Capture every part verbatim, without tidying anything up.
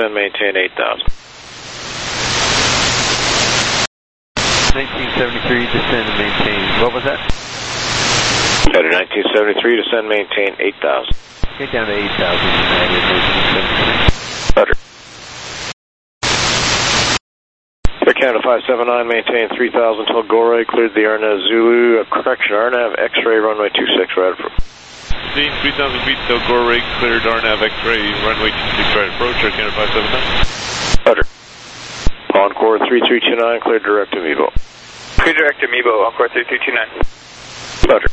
descend, maintain eight thousand. nineteen seventy-three, descend and maintain, what was that? Headed nineteen seventy-three, descend, maintain eight thousand. Get down to eight thousand, United, nineteen seventy-three. Roger. Air Canada five seven nine, maintain three thousand till Gorey, cleared the Arnav Zulu, uh, correction, Arnav X-ray, runway two six, right approach. Seeing three thousand feet till Gorey, cleared Arnav X-ray, runway two six, right approach, Air Canada five seven nine. Roger. Encore three three two nine, cleared direct Amiibo. Clear direct Amiibo, Encore three three two nine. Roger.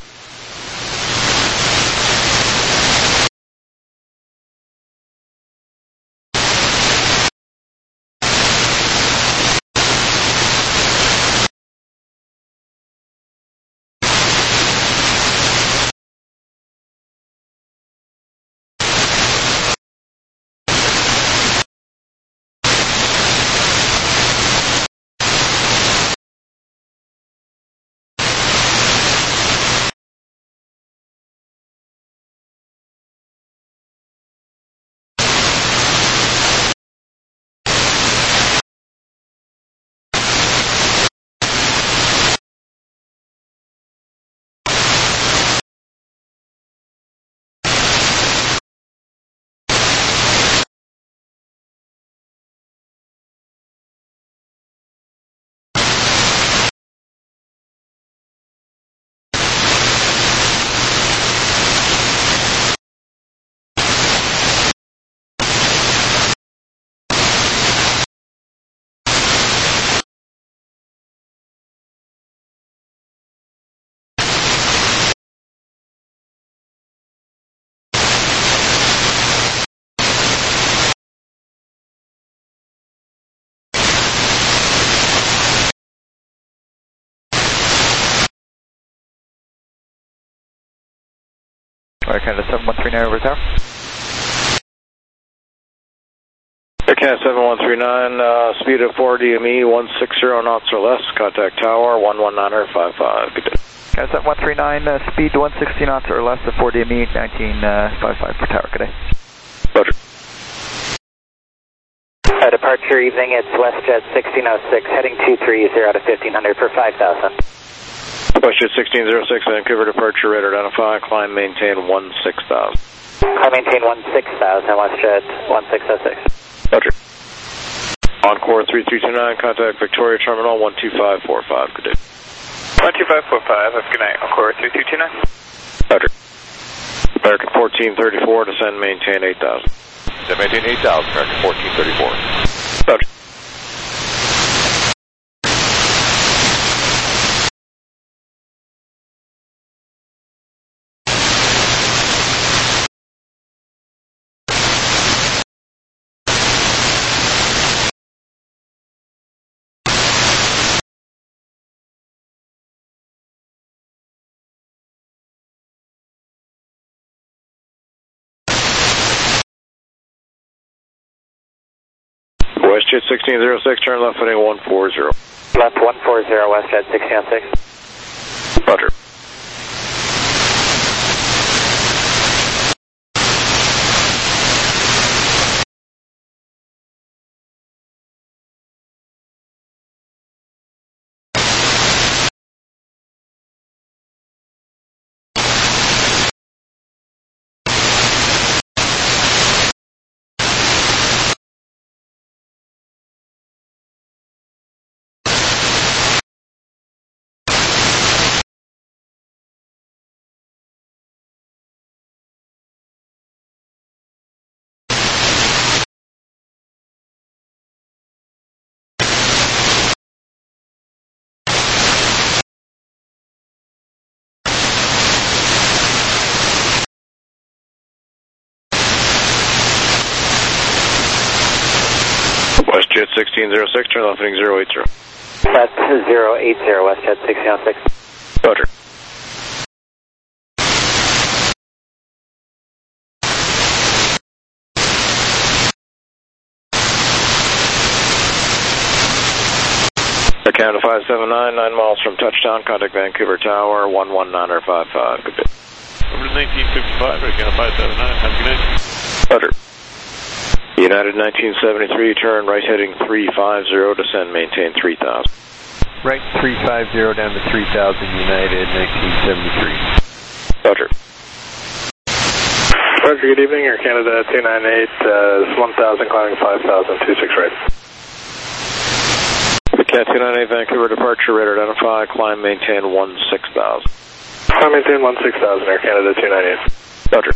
Air Canada seven one three nine over tower. Air Canada seven one three nine, uh, speed of four D M E, one sixty knots or less, contact tower, one one nine five five, good day. Canada seven one three nine, uh, speed one sixty knots or less at four D M E, nineteen fifty-five per tower, good day. Roger. Uh, departure evening, it's WestJet sixteen oh six, heading two three zero to fifteen hundred for five thousand. WestJet sixteen oh six, Vancouver departure, radar identify, climb, maintain one six thousand. Climb, maintain one six thousand, WestJet one six oh six. Roger. Encore three three two nine, contact Victoria Terminal one two five four five, good day. one two five four five, have a good night, Encore three three two nine. Roger. American fourteen thirty-four, descend, maintain eight thousand. Descend, maintain eight thousand, American fourteen thirty-four. Roger. WestJet sixteen oh six, turn left heading one four zero. Left one four zero, WestJet sixteen oh six. Roger. WestJet sixteen oh six, turn left heading zero eight zero. That's zero eight zero, WestJet sixteen oh six. Roger. Air Canada five seven nine, nine miles from touchdown, contact Vancouver Tower, one one nine five five, good day. Over to nineteen fifty-five, Air Canada five seven nine, have a good night. Roger. United nineteen seventy-three, turn right heading three five zero, descend, maintain three thousand. Right three five zero down to three thousand, United nineteen seventy-three. Roger. Roger, good evening, Air Canada two nine eight, uh, one thousand, climbing five thousand, two six right. Cat two nine eight, Vancouver departure, radar identify, climb, maintain one six thousand. Climb, maintain one six thousand, Air Canada two nine eight. Roger.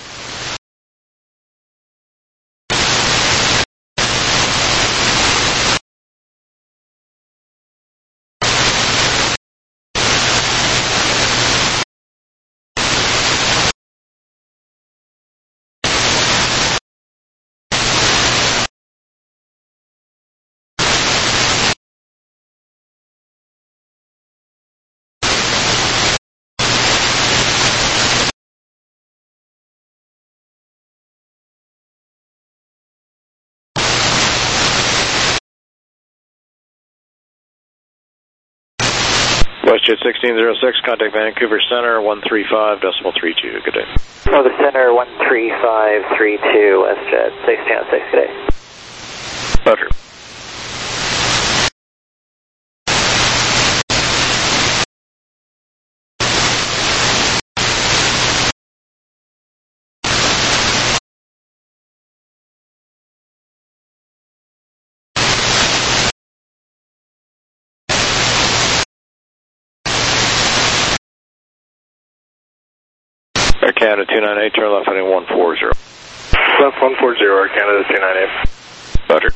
WestJet sixteen oh six, contact Vancouver Center, one three five decimal three two, good day. Oh, the center, one three five three two, WestJet sixteen oh six, good day. Roger. Air Canada two nine eight, turn left heading one four zero. Left one four zero, Air Canada two nine eight. Roger.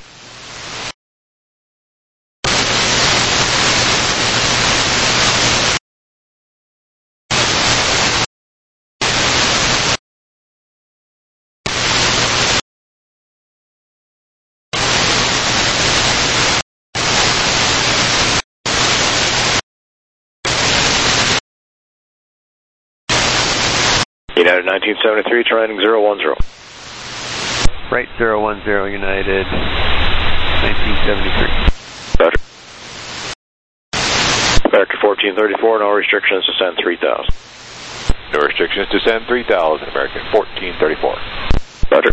United nineteen seventy-three, turn heading zero one zero. Right zero one zero, United nineteen seventy-three. Roger. American fourteen thirty-four, no restrictions, descend three thousand. No restrictions, descend three thousand, American fourteen thirty-four. Roger.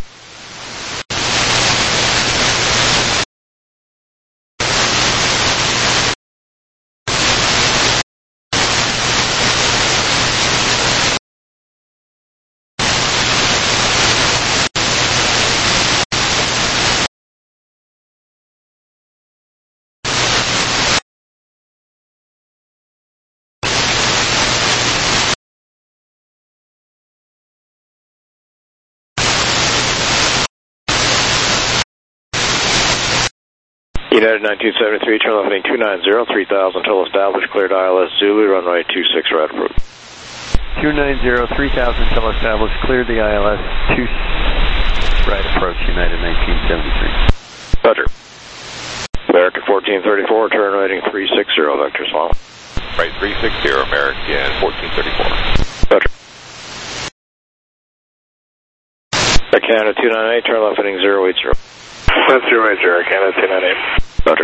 United nineteen seventy-three, turn left heading two nine zero, three thousand till established, cleared I L S Zulu, runway two six right approach. two nine zero, three thousand till established, cleared the I L S two right approach, United nineteen seventy-three. Roger. American fourteen thirty-four, turn right heading three six zero, vector small. Right three six zero, American fourteen thirty-four. Roger. Air Canada two nine eight, turn left heading zero eight zero. Left zero eight zero, Air Canada two nine eight. Roger.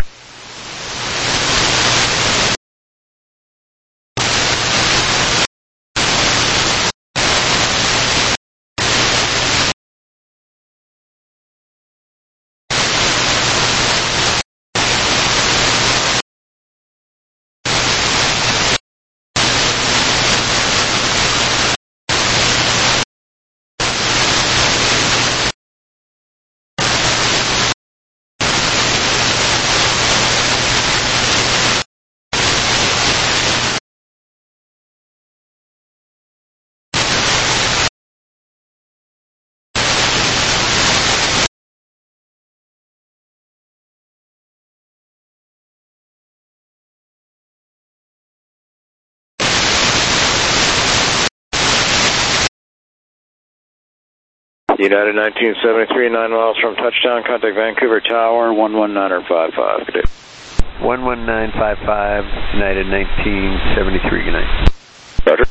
United nineteen seventy-three, nine miles from touchdown, contact Vancouver Tower, one one nine five five, good day. one one nine five five, United nineteen seventy-three, good night. Roger.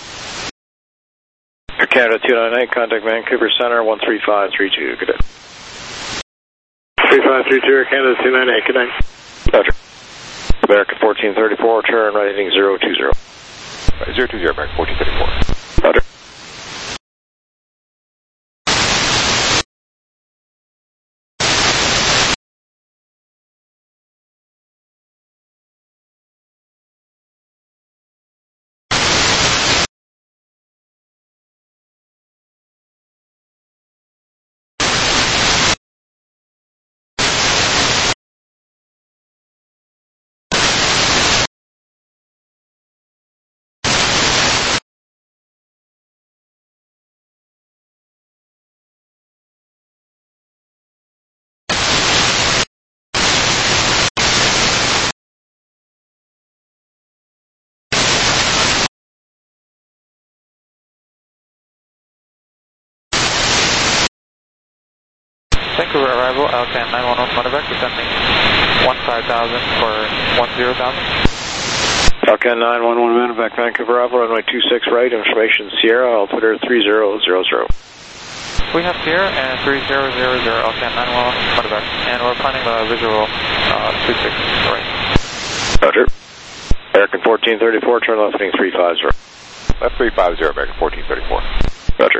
Air Canada two nine eight, contact Vancouver Center, one three five three two, good day. three five three two, Air Canada two nine eight, good night. Roger. American fourteen thirty-four, turn right heading zero two zero. Right, zero two zero, American fourteen thirty-four. Roger. Vancouver arrival, Alcan nine one one Medevac, descending one five thousand for one zero thousand. Alcan nine one one Medevac, Vancouver arrival, runway two six right, information Sierra, altimeter three zero zero zero. We have Sierra and three zero zero zero, Alcan nine one one Medevac, and we're planning the visual uh, two six right. Roger. American fourteen thirty-four, turn left heading three five zero. Left three five zero, American fourteen thirty-four. Roger.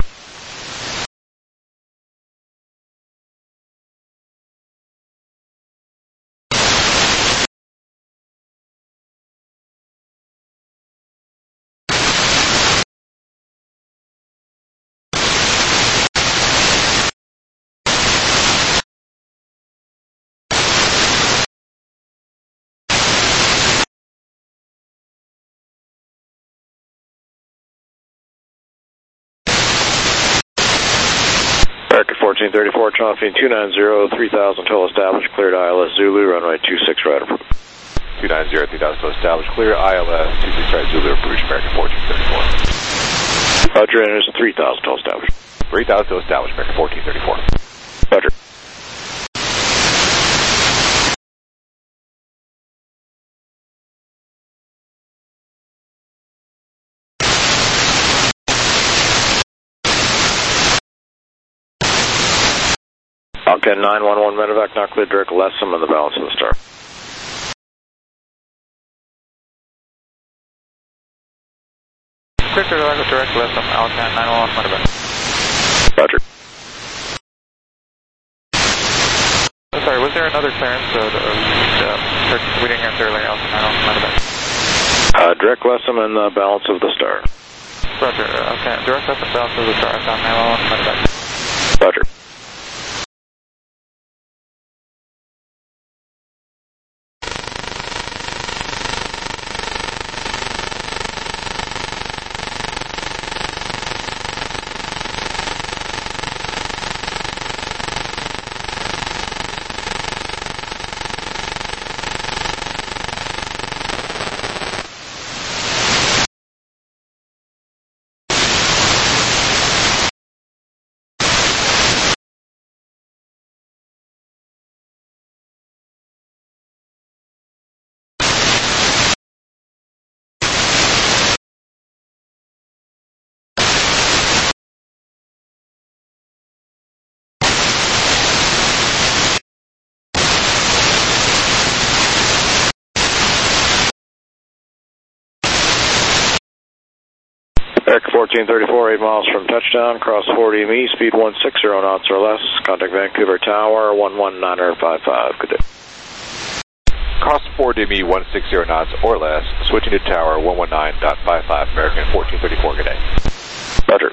American fourteen thirty-four, Chonfine two nine zero, three thousand, total established, cleared I L S Zulu, runway two six right approved. two nine zero, three thousand, total established, clear, I L S, two six right, Zulu, approach, American fourteen thirty-four. Roger, and it's three thousand, total established. three thousand, total established, American fourteen thirty-four. Roger. Alcan nine one one Medevac, not cleared, direct Lessam and the balance of the star. Clear to direct Lessam, Alcan nine one one Medevac. Roger. Oh, sorry, was there another clearance? Uh, the, uh, we didn't answer earlier, Alcan nine one one Medevac. Uh, direct Lessam and the balance of the star. Roger, uh, okay, direct Lessam, balance of the star, Alcan nine one one Medevac. Roger. American fourteen thirty-four, eight miles from touchdown, cross forty M E, speed one six zero knots or less, contact Vancouver Tower, one one nine five five, good day. Cross forty M E, one six zero knots or less, switching to tower, one one nine point five five, American fourteen thirty-four, good day. Roger.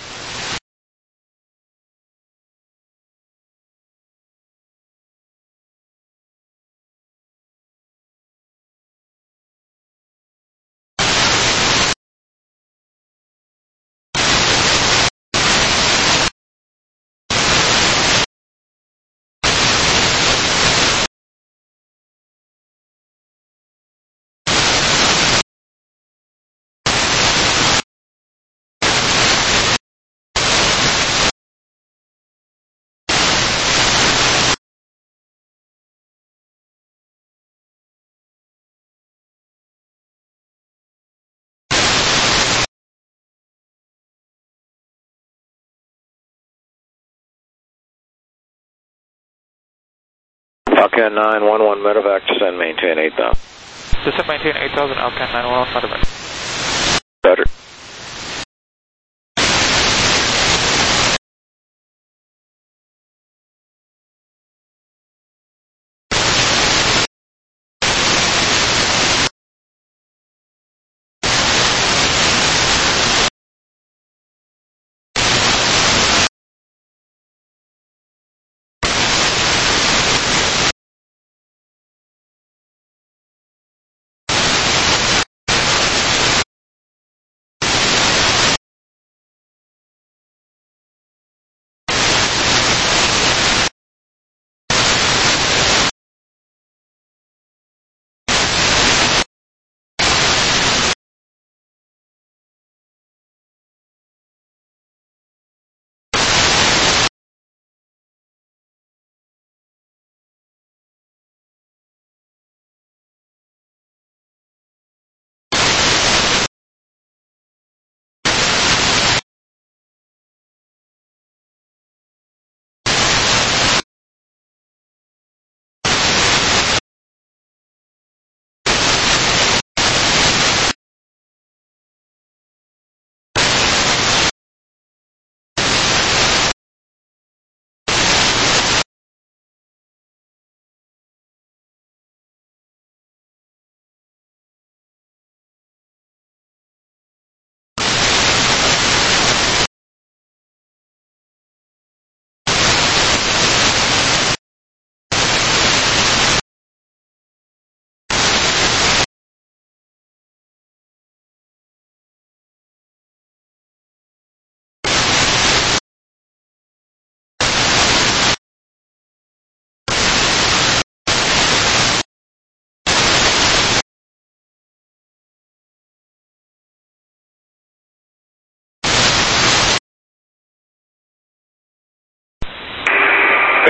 Alcan nine one one Medevac, descend, maintain eight thousand. Descend, maintain eight thousand, Alcan nine one one Medevac. Roger.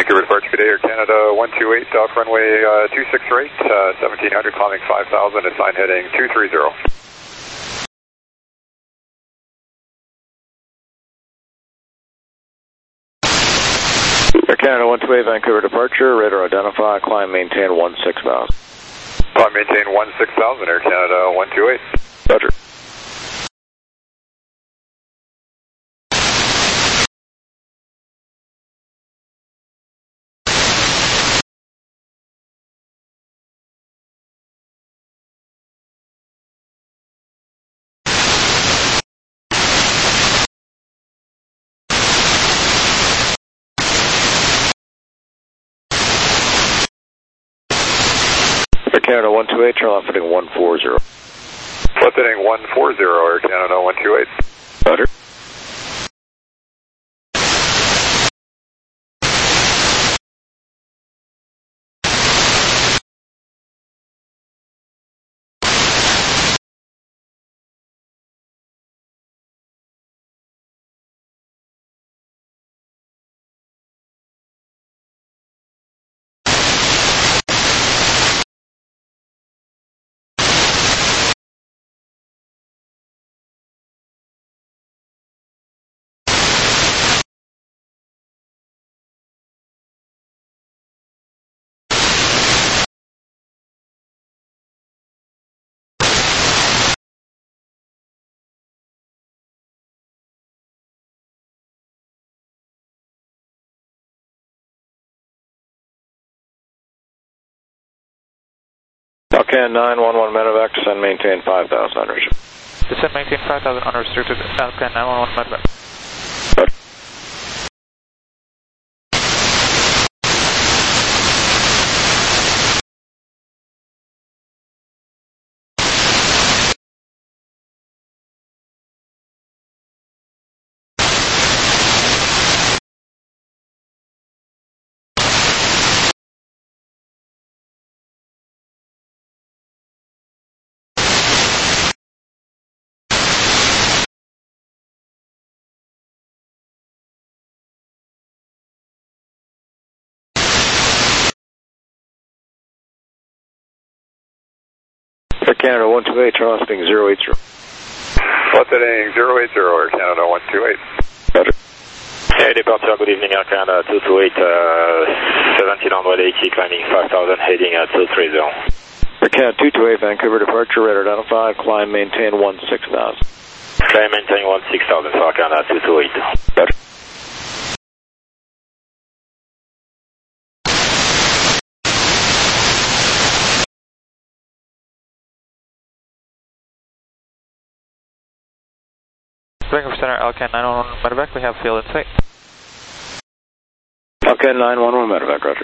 Vancouver departure, good day, Air Canada one two eight, off runway uh, two six eight, uh, seventeen hundred, climbing five thousand, assign heading two three zero. Air Canada one two eight, Vancouver departure, radar identify, climb maintain one six thousand. Climb maintain one six thousand, Air Canada one two eight. Roger. Air Canada one two eight, turn left heading one four zero. Left heading one four zero, Air Canada one two eight. Roger. Falcon nine one one medevac, descend maintain five thousand unrestricted. Descend maintain five thousand unrestricted, Falcon nine one one medevac. Roger. Air Canada one two eight, turn left heading zero eight zero. Left heading zero eight zero, Air Canada one two eight. Roger. Hey, departure, good evening, Air Canada two two eight, uh, seventeen eighty, climbing five thousand, heading at two three zero. Air Canada two two eight, Vancouver departure, radar identified, climb maintain one six thousand. Climb maintain one six thousand, Air Canada two two eight. Roger. Vancouver Center, Alcan nine one one medevac, we have field in sight. Falcon nine one one medevac, roger.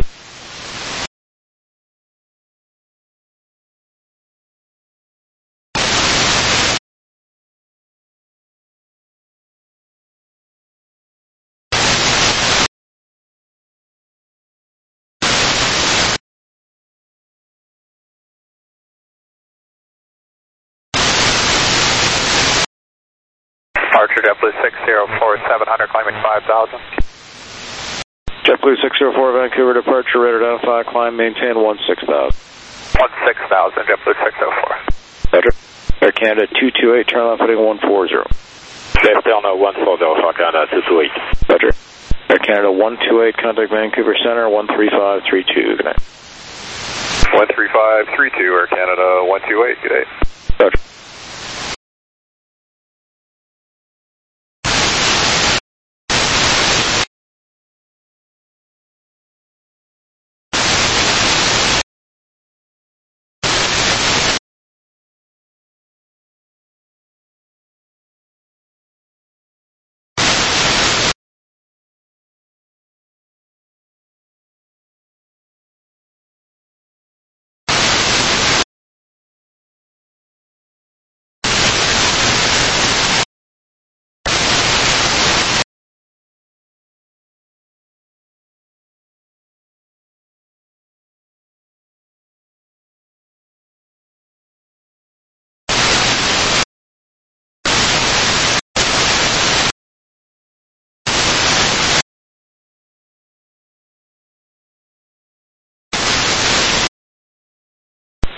Departure JetBlue six zero four, seven hundred, climbing five thousand. JetBlue six zero four, Vancouver departure, radar identified, climb maintain one six thousand. one six thousand, JetBlue six zero four. Roger. Air Canada two two eight, turn left heading one four zero. Left turn one four zero, Air Canada two two eight. Roger. Air Canada one two eight, contact Vancouver Center one three five three two, good night. one three five three two, Air Canada one two eight, good day. Roger.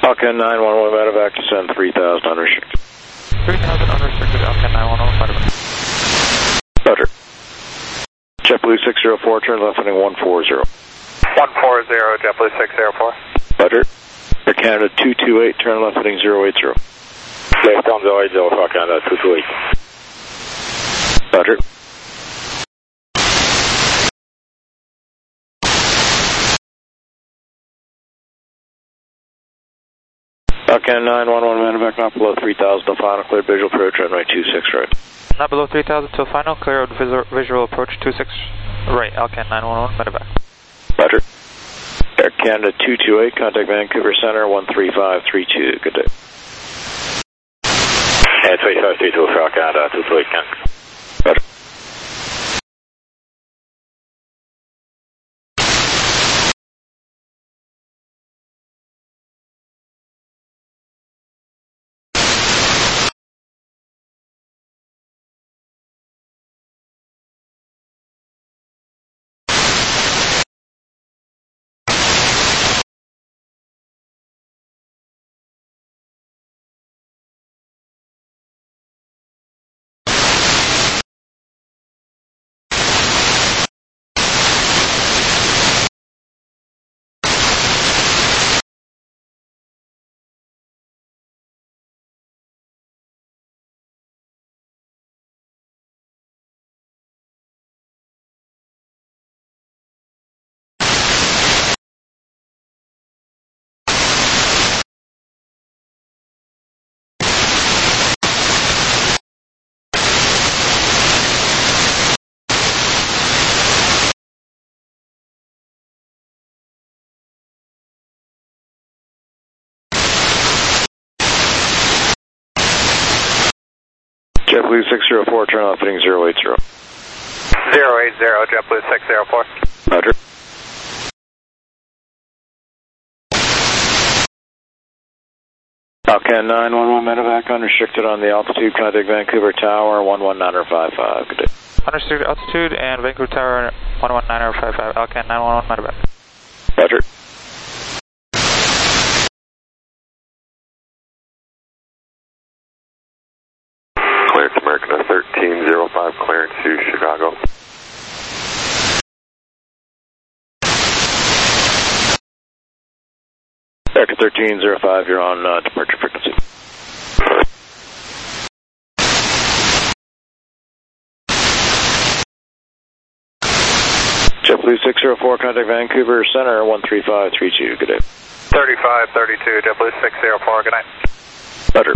Alcan nine one one medevac to send three thousand unrestricted. three thousand unrestricted, Alcan nine one one, medevac. Roger. JetBlue six zero four, turn left heading one four zero. one four zero, JetBlue six zero four. Roger. Air Canada two two eight, turn left heading zero eight zero. Left on zero eight zero for Canada two two eight. Roger. Alcan nine one one medevac not below three thousand to final, cleared visual approach runway two six right. Not below three thousand till final, clear out visual, visual approach two six right, Alcan nine one one, medevac. Roger. Air Canada two two eight, contact Vancouver Center one three five three two, good day. And three five three two for Canada two two eight, Can. Roger. JetBlue six zero four, turn left heading zero eight zero. zero eight zero, JetBlue six zero four. Roger. Alcan nine one one medevac unrestricted on the altitude, contact Vancouver Tower one one nine five five, good day. Unrestricted altitude and Vancouver Tower one one nine five five, Alcan nine one one, medevac. Roger. Clearance American thirteen zero five, clearance to Chicago. American thirteen zero five, you're on uh, departure frequency. JetBlue six zero four, contact Vancouver Center one three five three two, good day. thirty-five thirty-two, JetBlue six zero four, good night. Roger.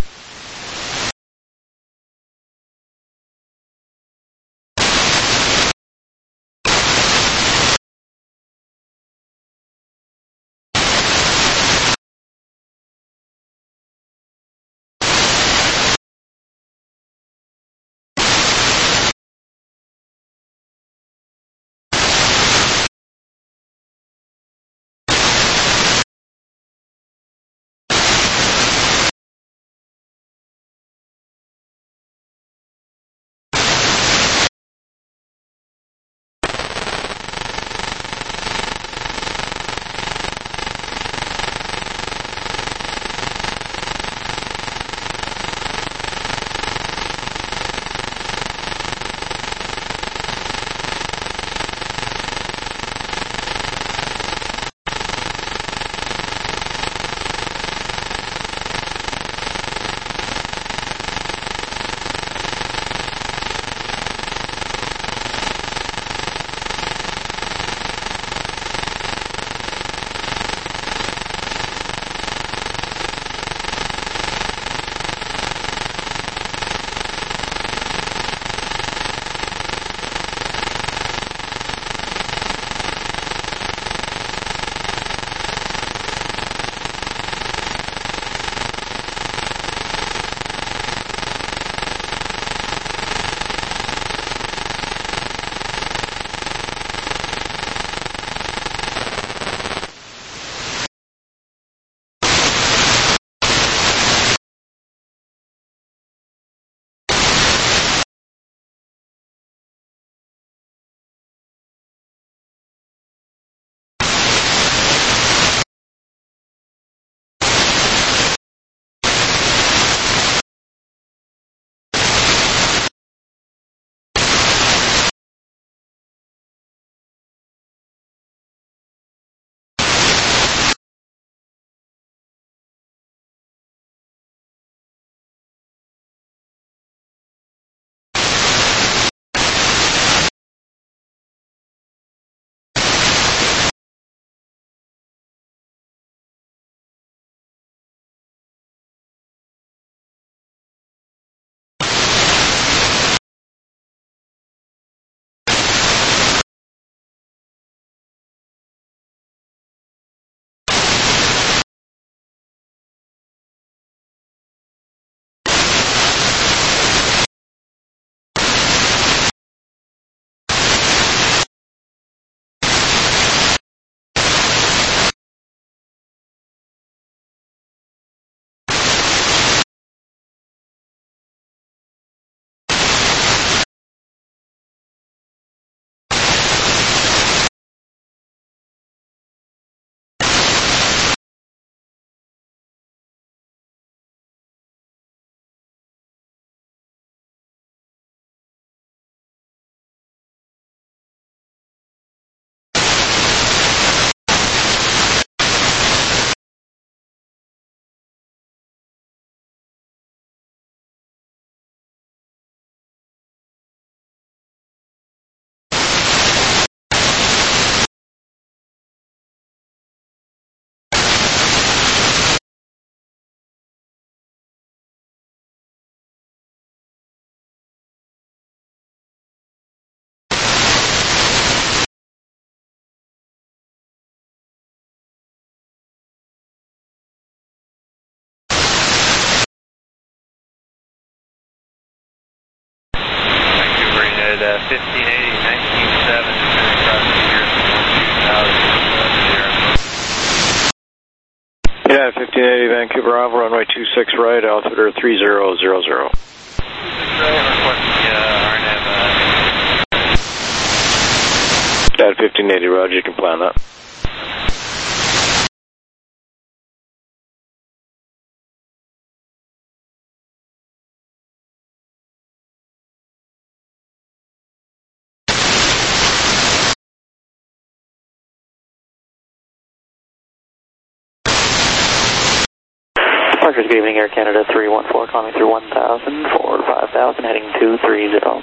fifteen eighty, nineteen seven, across the year two thousand. United fifteen eighty, Vancouver Bravo, runway two six right, altimeter three zero zero zero. United fifteen eighty, Roger, you can plan that. Departures, good evening, Air Canada three one four, climbing through one thousand, forward five thousand, heading two three zero.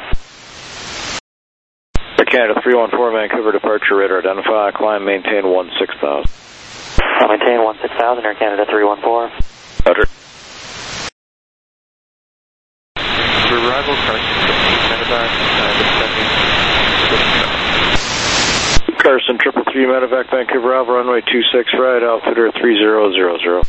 Air Canada three one four, Vancouver departure, radar identify, climb, maintain one six thousand. I'll maintain one six thousand, Air Canada three one four. Roger. Arrival, Carson, medevac, Carson, triple three, medevac, Vancouver Bravo, runway two six right, altimeter three zero zero zero.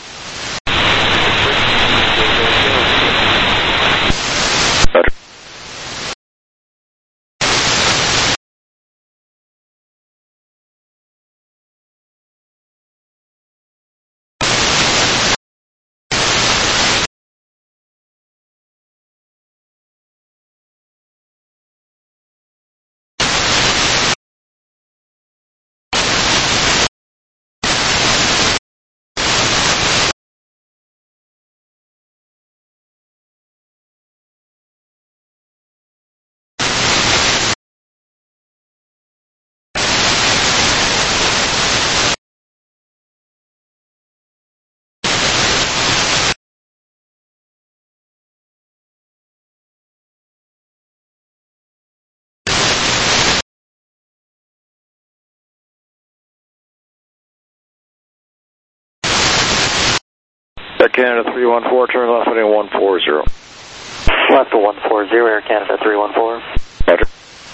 Air Canada three one four, turn left heading one four zero. Left to one four zero, Air Canada three one four. Roger.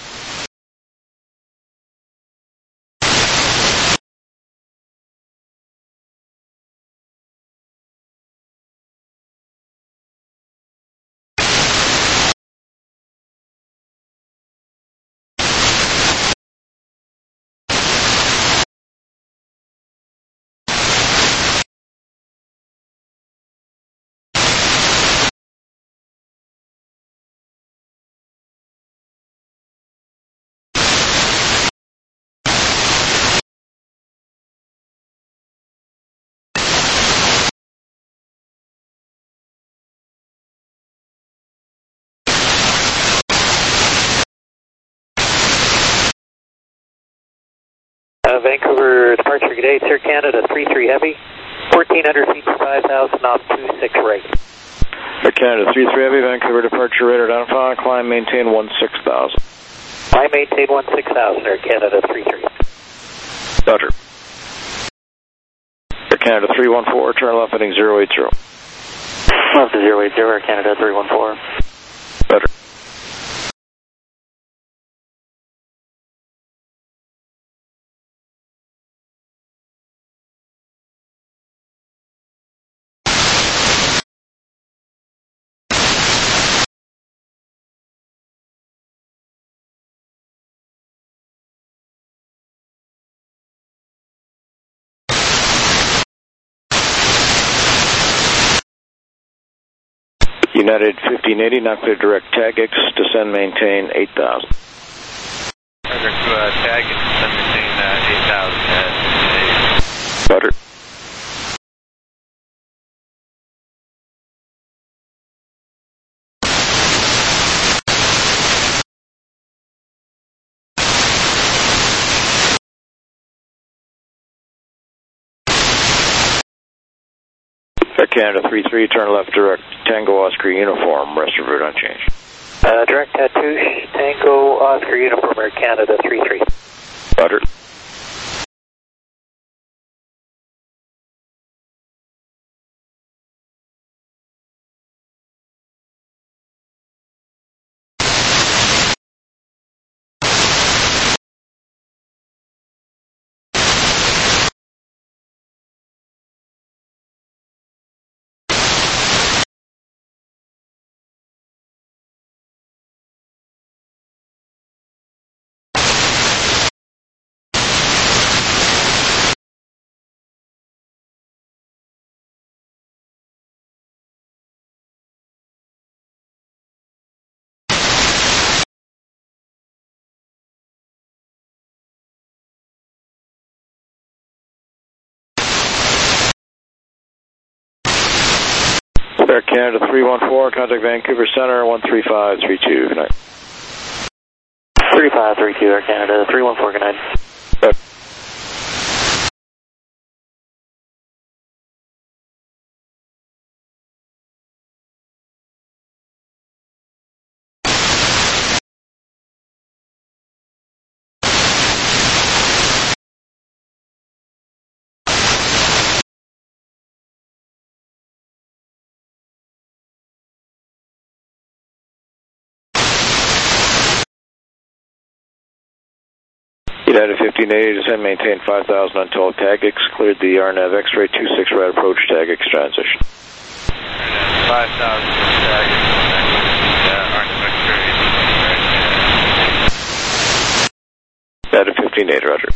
Uh, Vancouver departure, good day, Air Canada three three heavy, fourteen hundred feet to five thousand off two six right. Air Canada three three heavy, Vancouver departure, radar identify, climb, maintain one six thousand. I maintain one six thousand, Air Canada three three. Roger. Air Canada three one four, turn left heading zero eight zero. Left to zero eight zero, Air Canada three one four. Roger. United fifteen eighty, not clear direct tag X, descend, maintain eight thousand. Roger, to uh, tag and descend, maintain uh, eight thousand at Roger. Air Canada three three, turn left direct, Tango Oscar uniform, rest of route unchanged. Uh, direct Tatoosh, Tango Oscar uniform, Air Canada three three. Roger. Air Canada three one four, contact Vancouver Center, one three five three two, good night. three five three two, Air Canada three one four, good night. Good. United fifteen eighty, descend, maintain five thousand until TAGIX, cleared the R N A V X-ray two six right approach, TAGIX transition. five thousand TAGIX, uh, R N A V X-ray. United fifteen eighty, roger.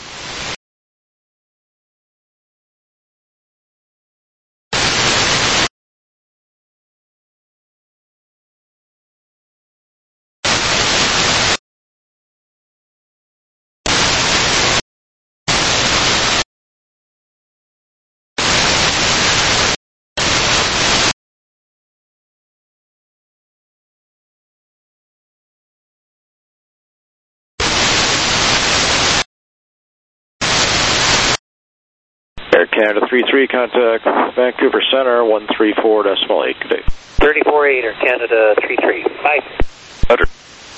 Air Canada three three, contact Vancouver Center, one three four decimal eight, good day. thirty-four eight, Air Canada three three, bye. Roger.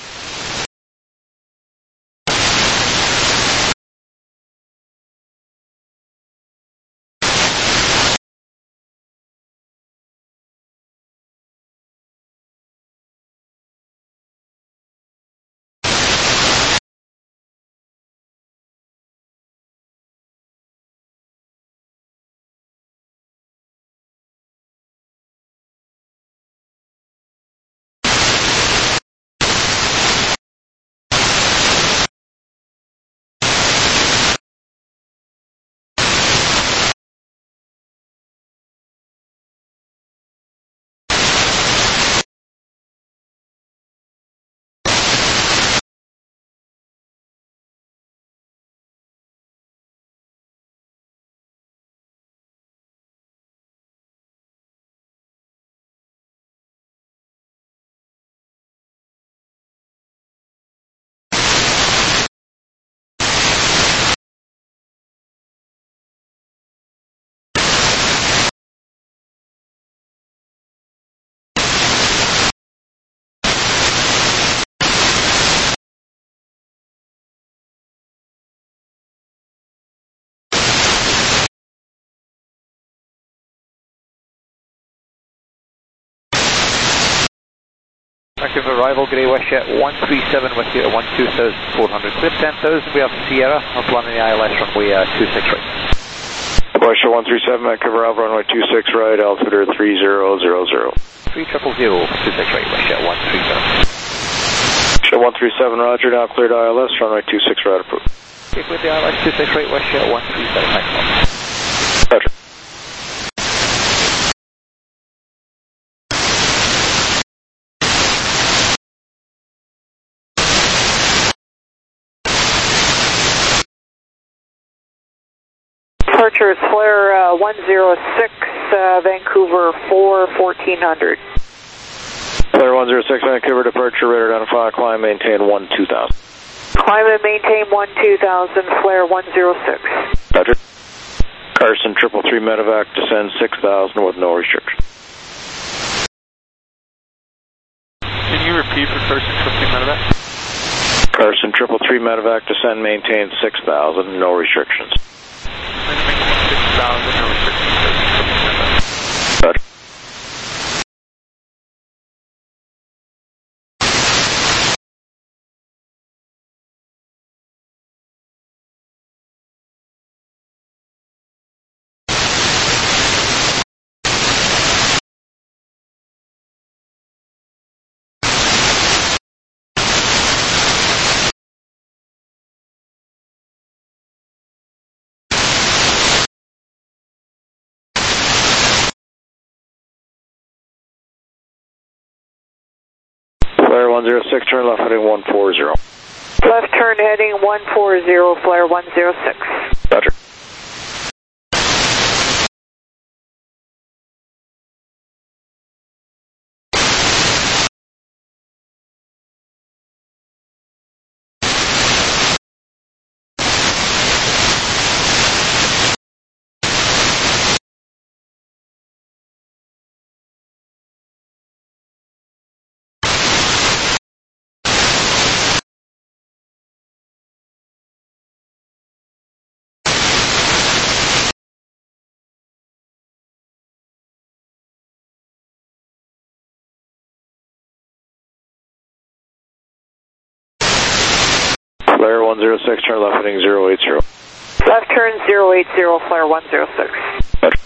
Active arrival, Grey Wisher, one three seven with you at one two thousand four hundred. Clear ten thousand, we have Sierra, I'm planning the I L S runway uh, two six right. Wisher one three seven, Vancouver Alpha runway two six right, altimeter three zero zero zero. three zero zero zero, two six right, Wisher one three seven. Wisher one three seven, roger, now cleared I L S, runway two six right approved. Okay, with the I L S two six right, Wisher one three seven, thanks. Roger. Departure is flare uh, one zero six, uh, Vancouver four, fourteen hundred. Flare one zero six, Vancouver, departure, radar identify, climb, maintain one two thousand. Climb and maintain one two thousand, flare one zero six. Roger. Carson triple three medevac, descend six thousand with no restriction. Can you repeat for Carson triple three medevac? Carson triple three medevac, descend, maintain six thousand, no restrictions. six thousand, no restrictions. Roger. Flare one zero six, turn left heading one four zero. Left turn heading one four zero, flare one zero six. Roger. Flare one zero six, turn left heading zero eight zero. Left turn zero eight zero, flare one zero six. Roger.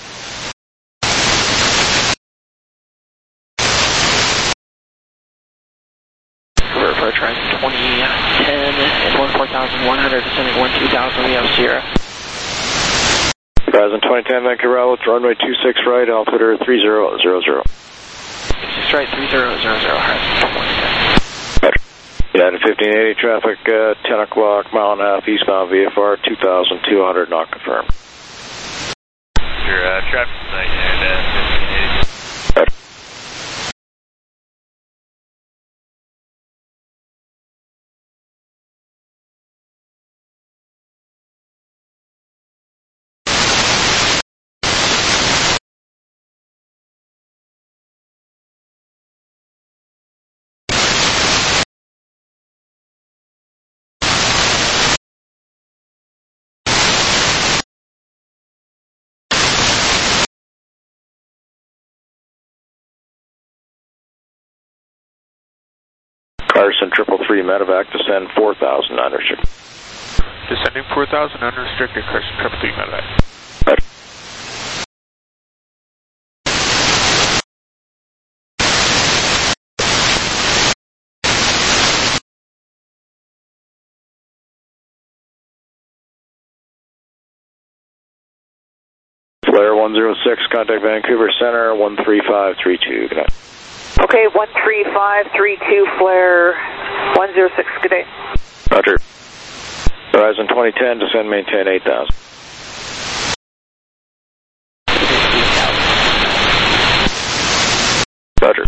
Approach Horizon twenty ten at one four thousand one hundred, descending one two thousand, we have Sierra. Horizon twenty ten, Vancouver Outlet, runway two six right, altimeter three zero zero zero. six right, three zero zero zero, Horizon twenty ten. Roger. United fifteen eighty, traffic uh, ten o'clock, mile and a half, eastbound V F R, two thousand two hundred, not confirmed. Your uh, traffic tonight, United uh, fifteen eighty. Roger. Carson triple three medevac, descend four thousand unrestricted. Descending four thousand unrestricted, Carson triple three medevac. Roger. Flare one zero six, contact Vancouver Center, one three five three two, good night. Okay, one three five three two, flare one zero six, good day. Roger. Horizon twenty ten, descend, maintain eight thousand. Roger.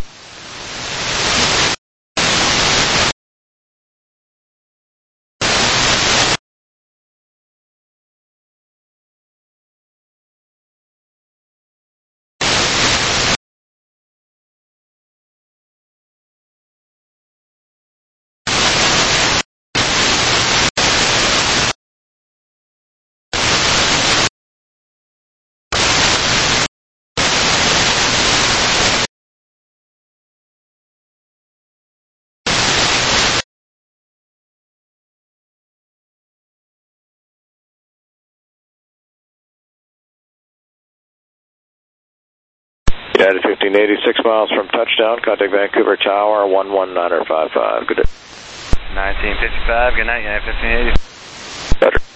United fifteen eighty, six miles from touchdown, contact Vancouver Tower, one one nine five five, good day. nineteen fifty-five, good night, United fifteen eighty. Roger.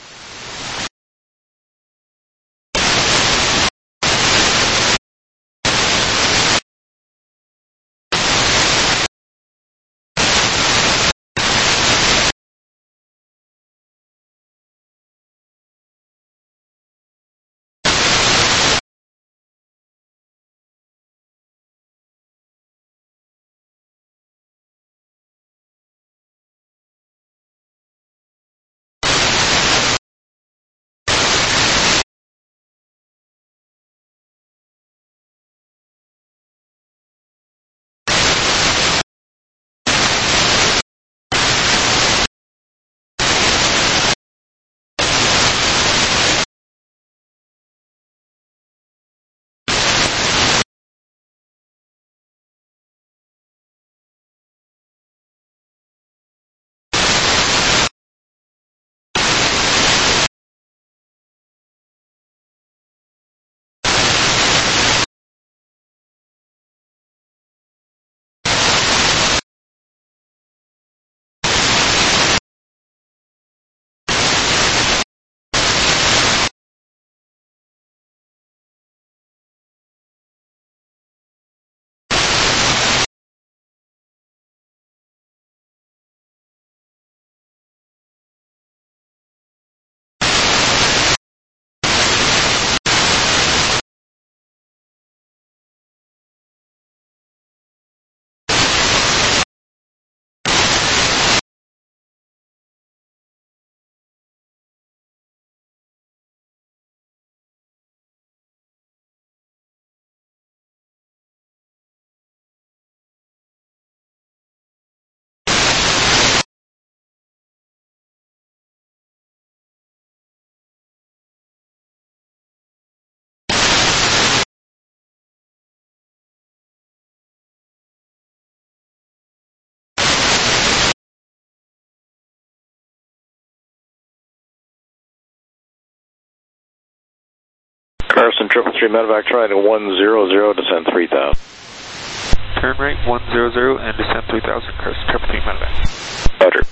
Carson triple three medevac trying to one zero zero, descend three thousand. Turn right one zero zero and descend three thousand, Carson triple three medevac. Roger.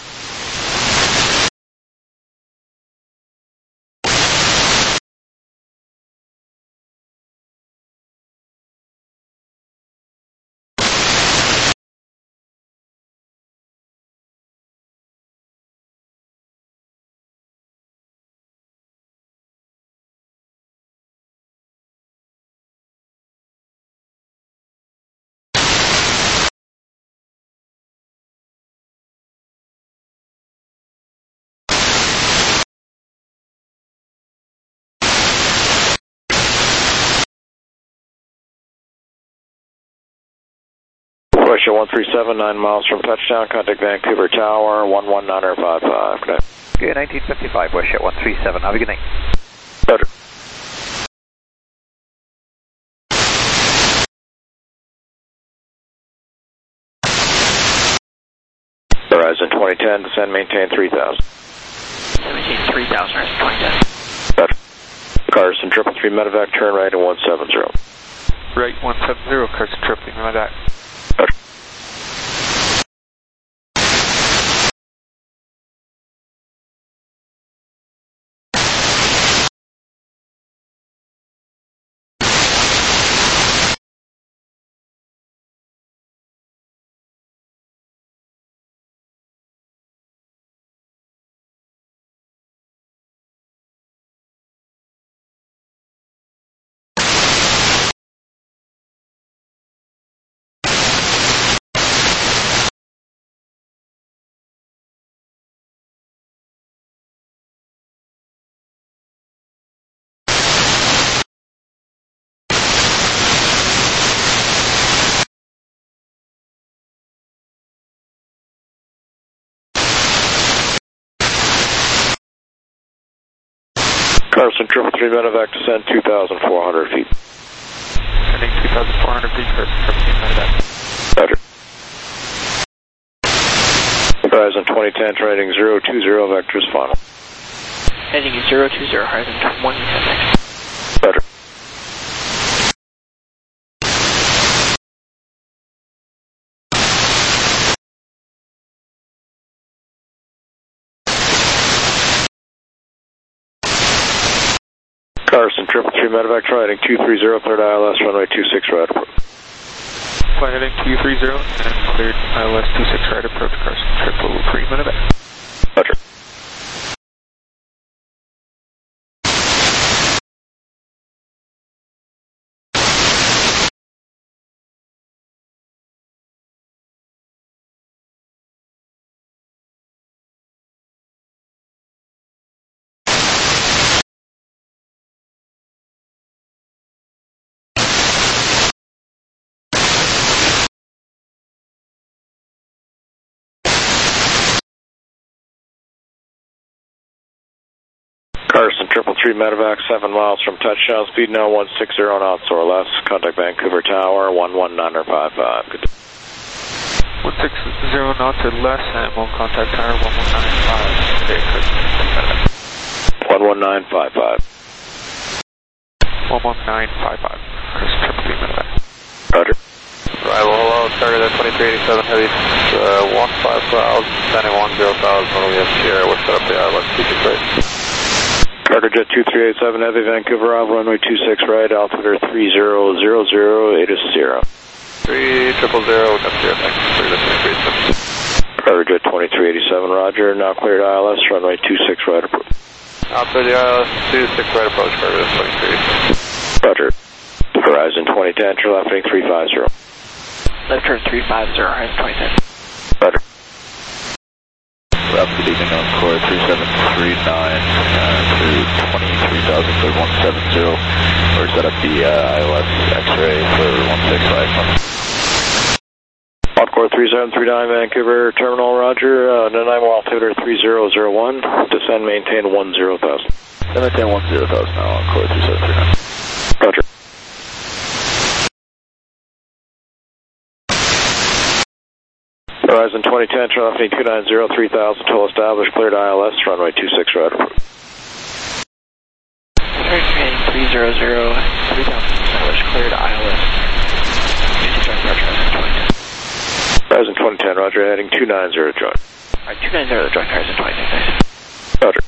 Russia one three seven, nine miles from touchdown, contact Vancouver Tower, one one nine five five. Good night. Good, nineteen fifty-five, Westjet one three seven, have a good night. Roger. Horizon twenty ten, descend, maintain three thousand. Maintain three thousand, Horizon twenty ten. Roger. Carson triple three medevac, turn right at one seven zero. Right one seven zero, Carson triple three medevac. Roger. Carson triple three medevac, descend two thousand four hundred feet. Descending two thousand four hundred feet, Carson triple three medevac. Roger. Horizon twenty ten, training zero two zero, vectors final. Heading zero two zero, Horizon one ten next. Roger. Carson triple three medevac, trying two three zero, cleared I L S, runway two six right approach. Fly heading two three zero and cleared I L S two six right approach, Carson triple three medevac. Roger. Carson triple three medevac, seven miles from touchdown, speed now one six zero knots or less, contact Vancouver Tower, one one nine five five. Good. one six zero knots or less, and we'll contact tower one one nine five. Okay, Carson. one one nine five five. one one nine five five, Carson triple three medevac. Roger. Arrival, hello, target at twenty-three eighty-seven, heavy, uh, one five thousand, descending one zero thousand, when we have Sierra, we'll set up the I L S two six right. Carter Jet two three eight seven, heavy, Vancouver, Alpha, runway two six right, altimeter three zero zero zero, eight is zero. three triple zero, got zero, thanks, clear to three seven. Carter Jet twenty-three eighty-seven, roger, now cleared I L S, runway two six right approach. Outside the I L S, two six right approach, Carter Jet twenty-three eighty-seven. Roger. Horizon twenty ten, enter left heading three five zero. Left turn three five zero, Horizon twenty ten. Roger. Route good evening on core three seven three nine uh, to twenty-three thousand for one seven zero. We're set up the uh, I L S X-ray for one six five. Encore three seven three nine, Vancouver Terminal, roger. Uh, nine altimeter three zero zero one, descend, maintain one zero thousand. Maintain one zero thousand now on core three seven three nine. Roger. Horizon twenty ten, turn left two nine zero, three thousand, total established, cleared I L S, runway two six right approach. Turn three zero zero, three thousand Establish, cleared I L S. Basic direct approach, Horizon twenty ten. Horizon twenty ten, roger, heading two nine zero, join. Alright, two nine zero, the direct Horizon twenty ten, thanks. Roger.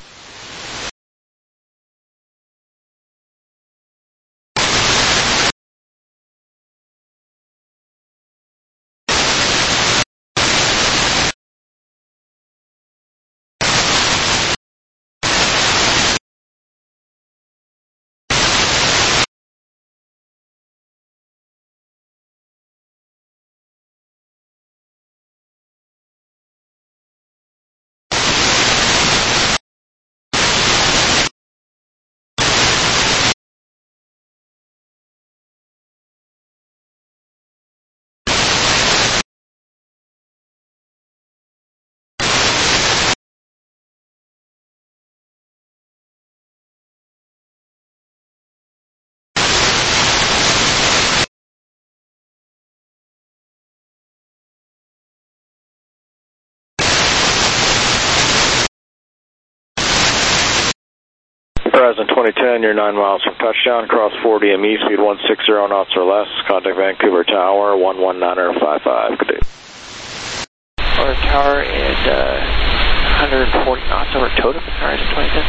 Horizon twenty ten, you're nine miles from touchdown, cross forty M E, speed one sixty knots or less, contact Vancouver Tower, one one nine five five, good day. Our tower is uh, one hundred forty knots over totem, Horizon twenty ten.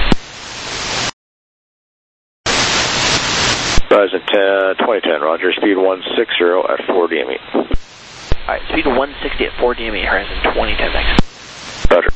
Horizon twenty ten, roger, speed one sixty at forty M E. Alright, speed one sixty at forty M E, Horizon twenty ten, thanks. Roger.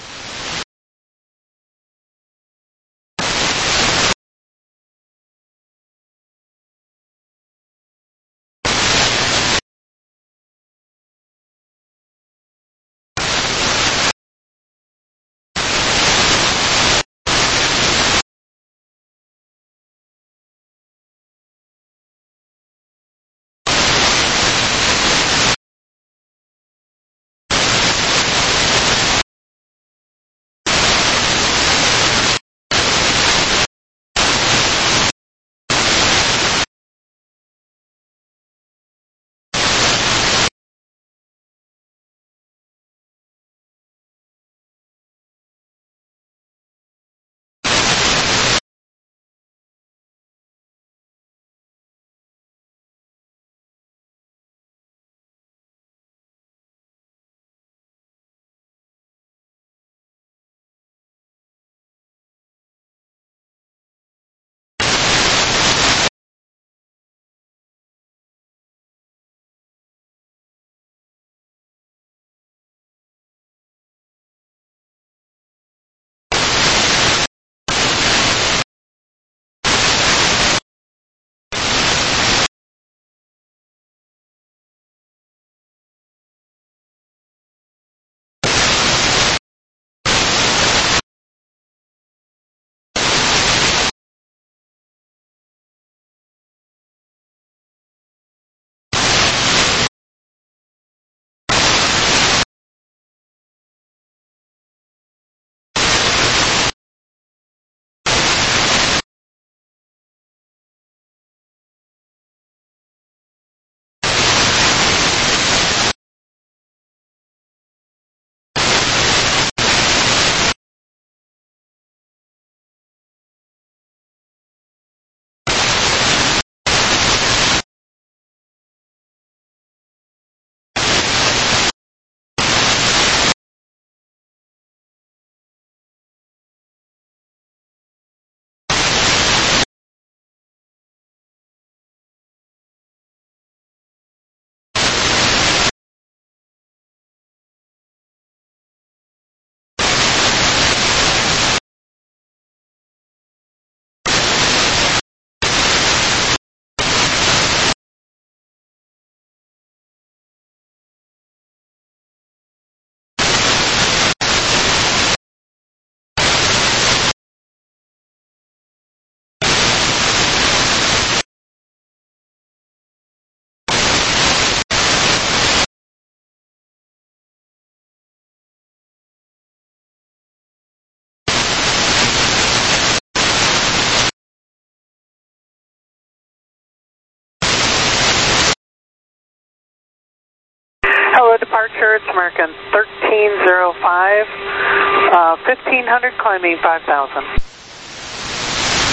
Hello, departure, it's American thirteen oh five, uh, fifteen hundred climbing five thousand.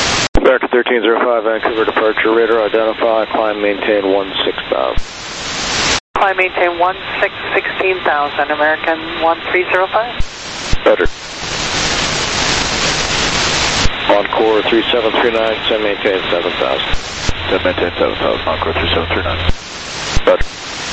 American thirteen zero five, Vancouver departure, radar identify, climb maintain one six thousand. Climb maintain one six sixteen thousand, American one three zero five. Better. Encore three seven three nine, send maintain seven thousand. Send maintain seven thousand, Encore three seven three nine. Better.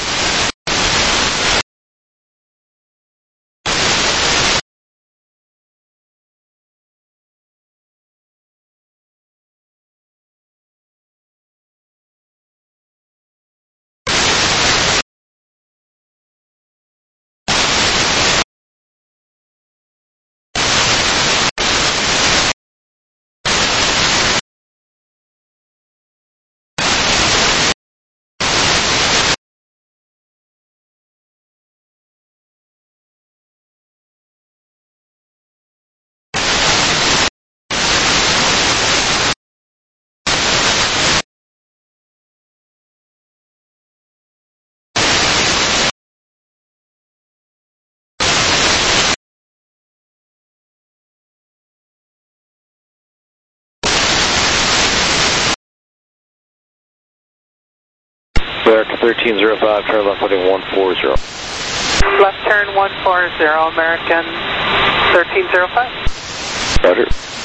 American thirteen zero five, turn left heading one four zero. Left turn one four zero, American thirteen zero five. Roger.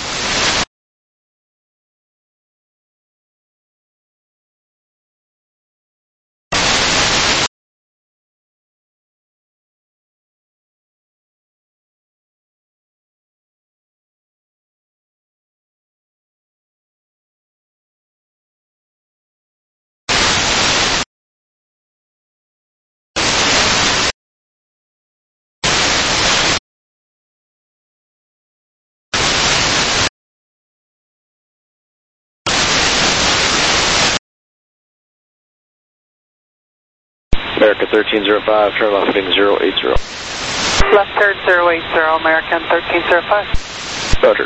American thirteen zero five, turn left heading zero eight zero. Left turn zero eight zero, American thirteen zero five. Roger.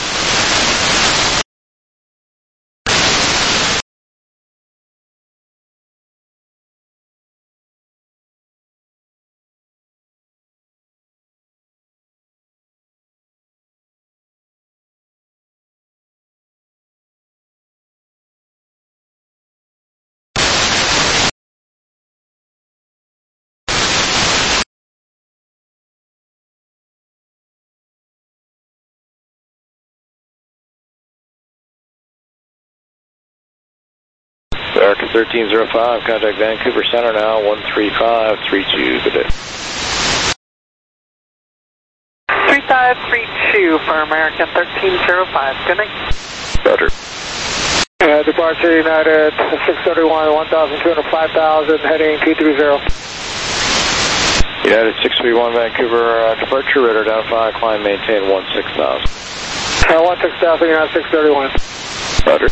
American thirteen zero five, contact Vancouver Center now, one three five three two, good day. three five three two for American thirteen zero five, good night. Roger. Uh, departure United six thirty-one, one thousand two hundred five thousand, heading two three zero. United six three one, Vancouver, uh, departure, radar identify, climb maintain one six thousand. Uh, one six thousand, United six thirty-one. Roger.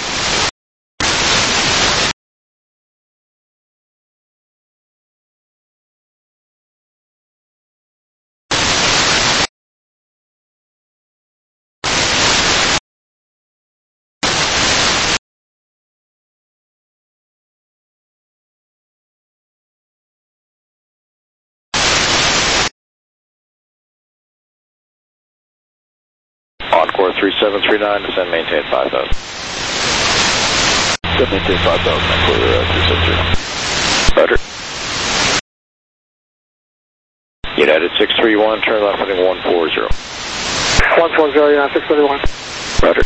Encore three seven three nine, descend maintain five thousand. Descend maintain five thousand, Encore uh, three seven three nine. Roger. United six three one, turn left heading one four zero. one four zero, United six thirty-one. Roger.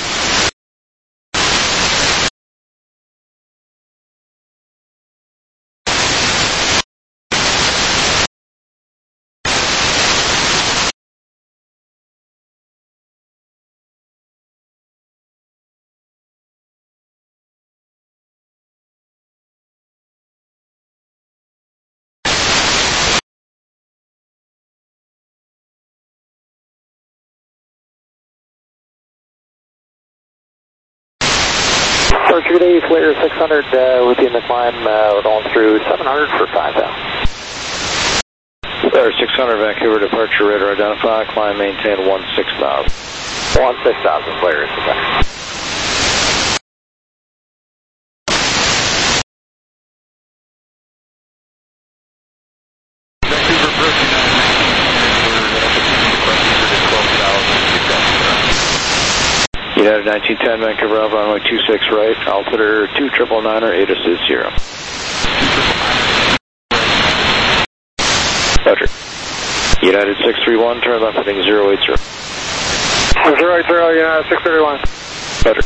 Departure today, Flair six hundred uh, within the climb, uh, we're going through seven hundred for five thousand. Flair six hundred, Vancouver departure, radar identify, climb maintain one six thousand. one six thousand, Flair six hundred. United nineteen ten Vancouver Alpha, runway two six right, altimeter two triple niner, eight assist zero. Roger. United six three one, turn left heading zero eight zero. zero eight zero, United six thirty-one. Roger.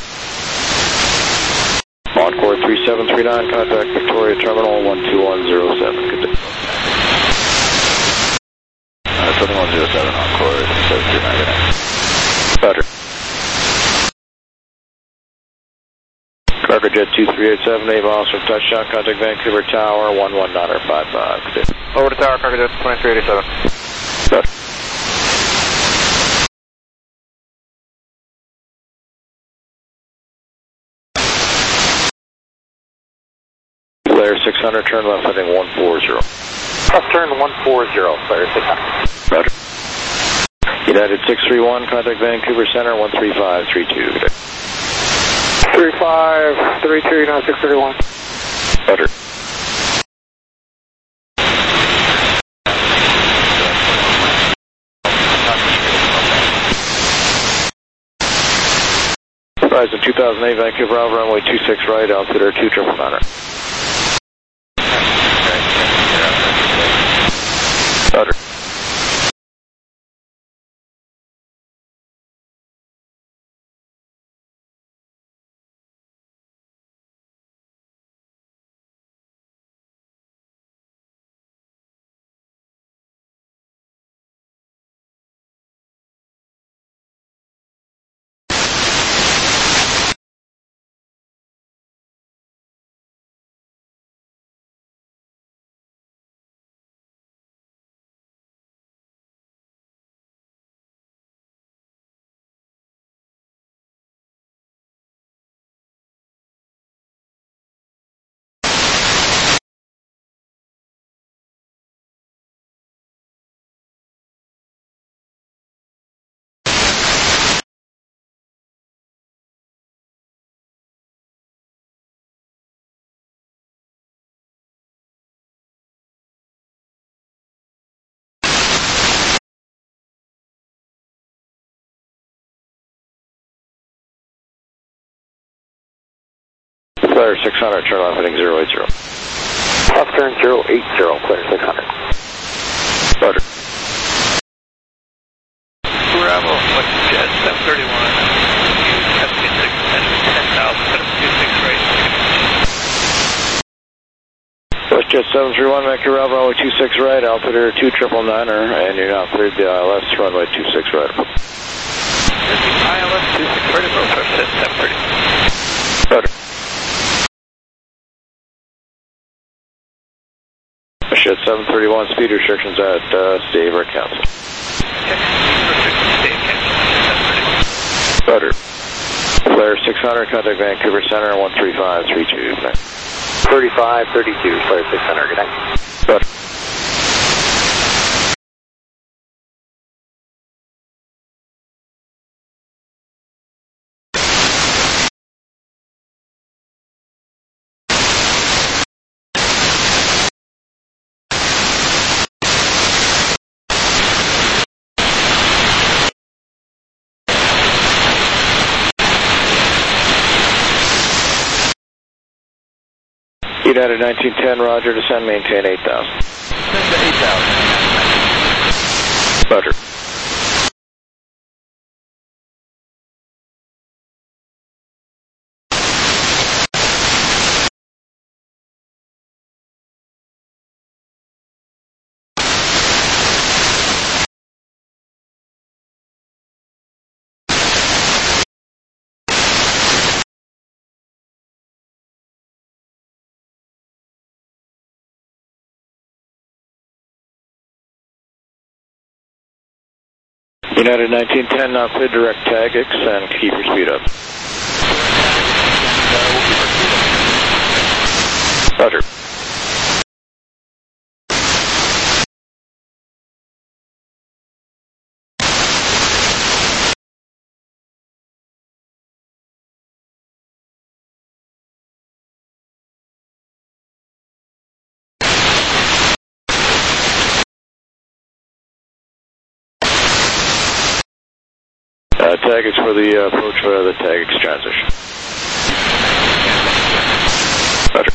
Encore three seven three nine, contact Victoria Terminal one two one zero seven. Good day. Uh, twenty-one zero seven, Encore seven three nine. Roger. Cargo Jet two three eight seven, eight miles from touchdown, contact Vancouver Tower one one niner five five. Good day. Over to Tower, Cargo Jet twenty-three eighty-seven. Roger. Flare six hundred, turn left heading one four zero. Left turn one four zero, Flare six hundred. Roger. United six three one, contact Vancouver Center one three five three two. Good day. three five three two, United six thirty-one. Roger. Horizon two thousand eight, Vancouver Alpha, runway two six right, altimeter two triple niner. Roger. Flare six hundred, turn left heading zero eight zero. Left turn zero eight zero, Flare six hundred. Roger. Bravo, West Jet seven thirty-one, seventy-six, ten thousand, two six right. West Jet seven three one, Vancouver Alpha, runway two six right, altimeter two triple niner, and you're now cleared the I L S, runway two six right. I L S two six right, approach West Jet seven thirty. Roger. West Jet seven thirty-one, speed restrictions at uh, State Air Council. Okay, restrictions State Council, seven thirty. Roger. Flare six hundred, contact Vancouver Center one three five three two. thirty-five thirty-two, Flare six hundred, good night. Roger. United nineteen ten, roger, descend, maintain eight thousand. Descend to eight thousand. Roger. United nineteen ten, now clear direct tag X and keep your speed up. Roger. Uh, Tagix for the uh, approach for the Tagix transition. Roger.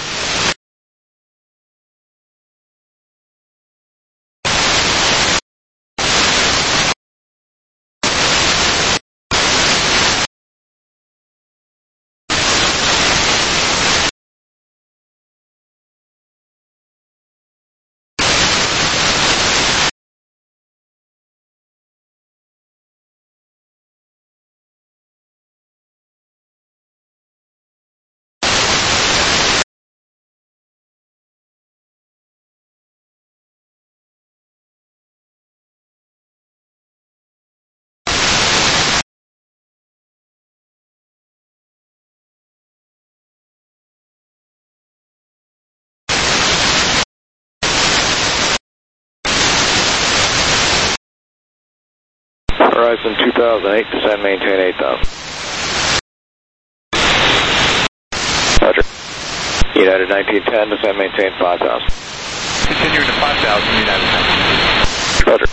Horizon two thousand eight, descend, maintain eight thousand. Roger. United nineteen ten, descend, maintain five thousand. Continue to five thousand, United nineteen ten. Roger.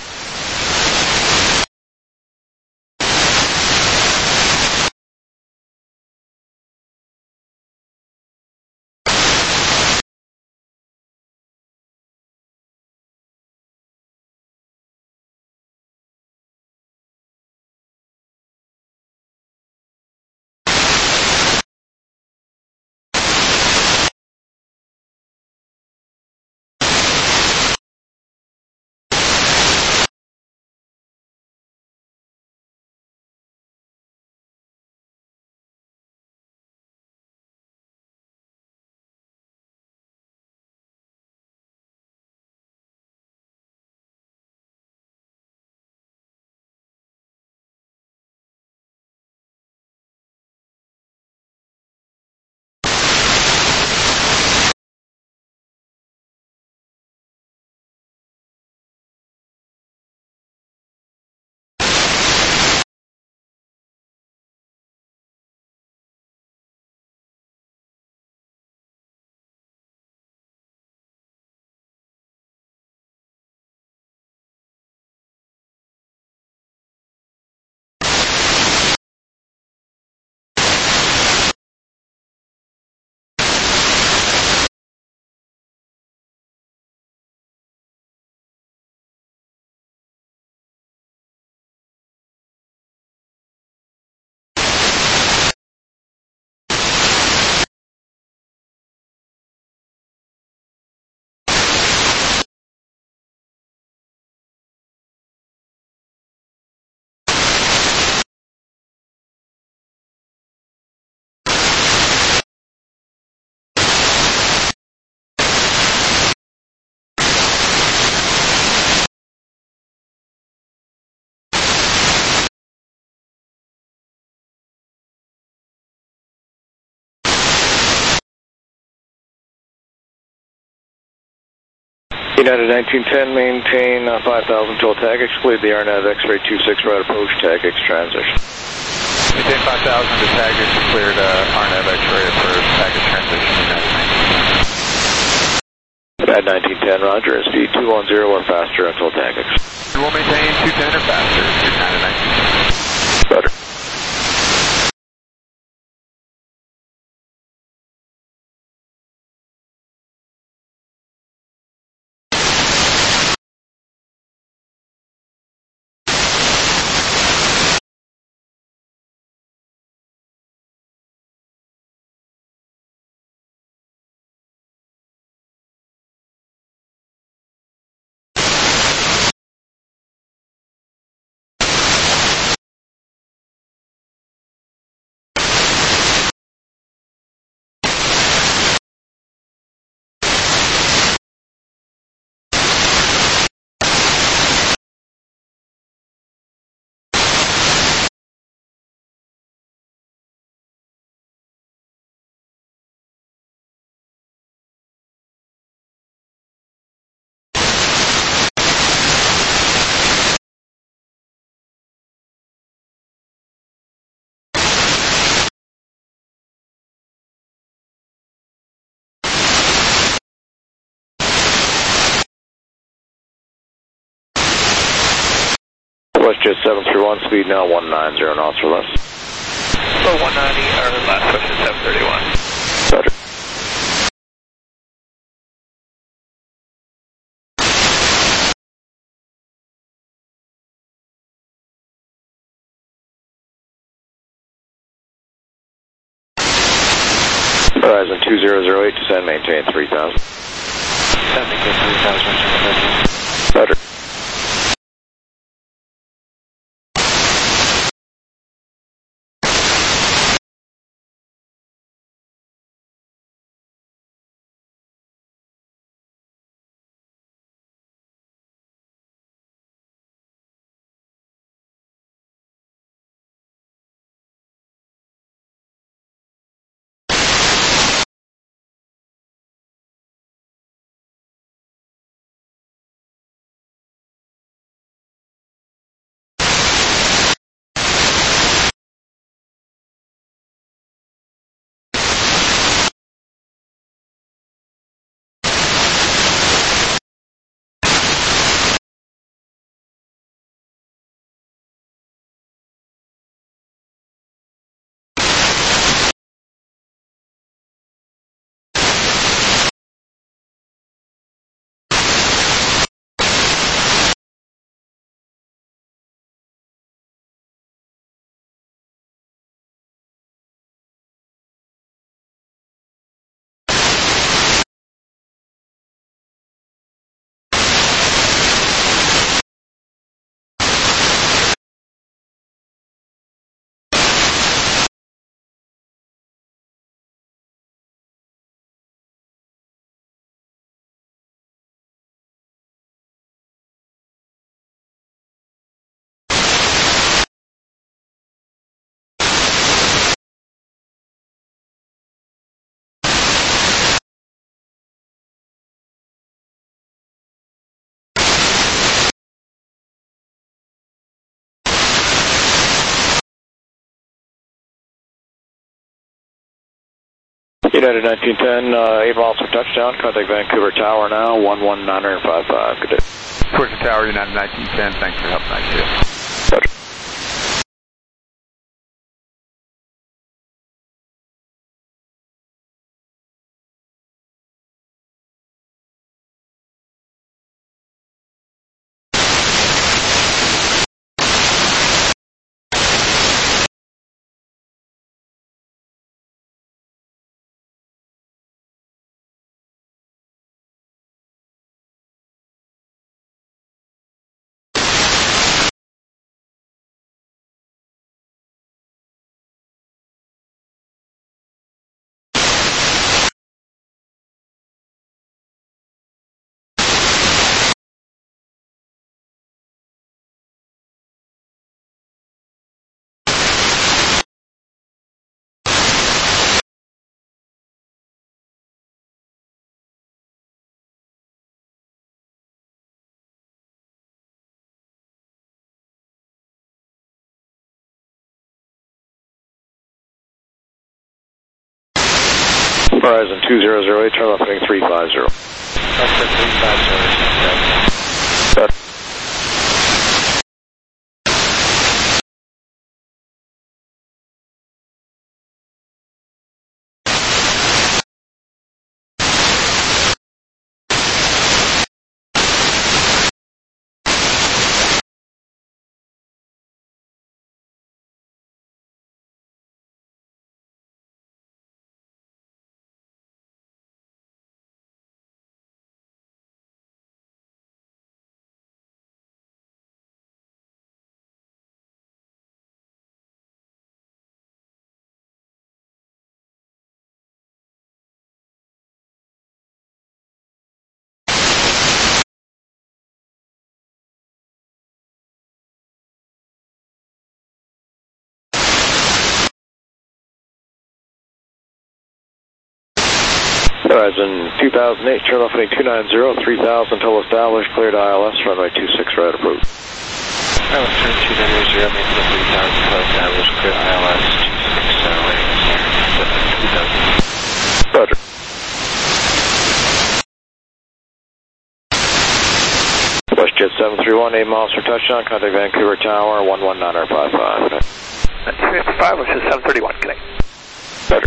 United nineteen ten, maintain uh, five thousand till Tagix, cleared the R N A V X-ray two six right approach, Tagix transition. Maintain five thousand to Tagix, cleared uh, R N A V X-ray approach, Tagix transition, United nineteen ten. nineteen ten, roger, speed two one zero or faster until Tagix. We will maintain two ten or faster, United nineteen ten. Roger. WestJet seven three one, speed now one ninety knots or less. So one ninety, or last WestJet seven thirty-one. Roger. Horizon two zero zero eight, descend, maintain three thousand. Descend, maintain three thousand, Roger. United nineteen ten, uh, eight miles for touchdown. Contact Vancouver Tower now, one one nine five five. Good day. Vancouver Tower, United nineteen ten, thanks for help, night two. Roger. Horizon two zero zero eight, turn left heading three five zero. That's the three five zero. Roger. Horizon two thousand eight, turn left heading two nine zero, three thousand, total established, cleared I L S, runway two six, right approved. I was turn two nine zero, maintain three thousand, total established, cleared I L S, two six, uh, waiting here, two thousand. Roger. Jet seven three one, eight miles for touchdown, contact Vancouver Tower, one one nine five five. That's fifty-five, which is seven thirty-one, connect. Better.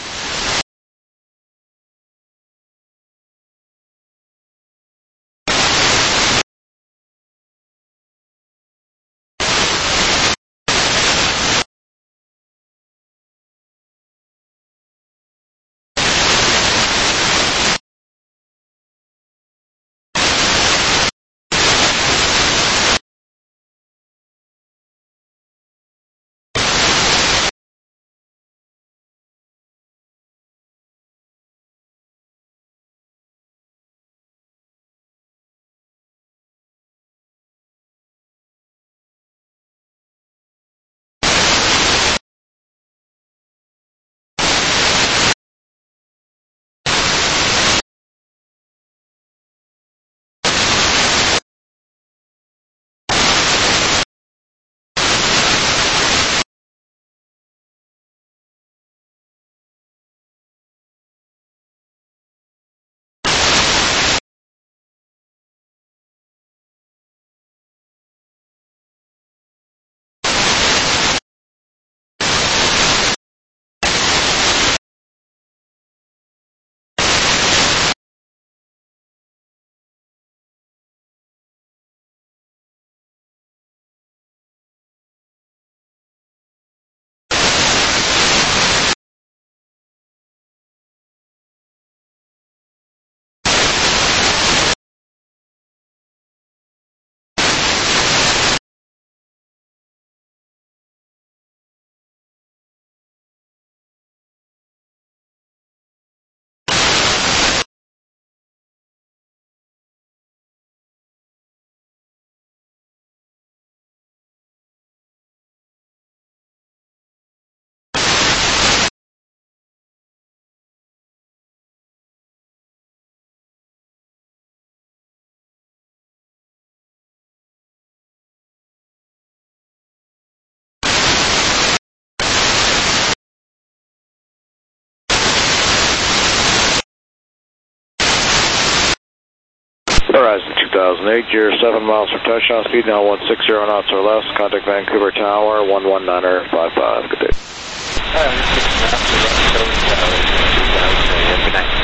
Horizon two thousand eight, you're seven miles for touchdown, speed now one sixty knots or less, contact Vancouver Tower, one one nine five five, good day. Good night.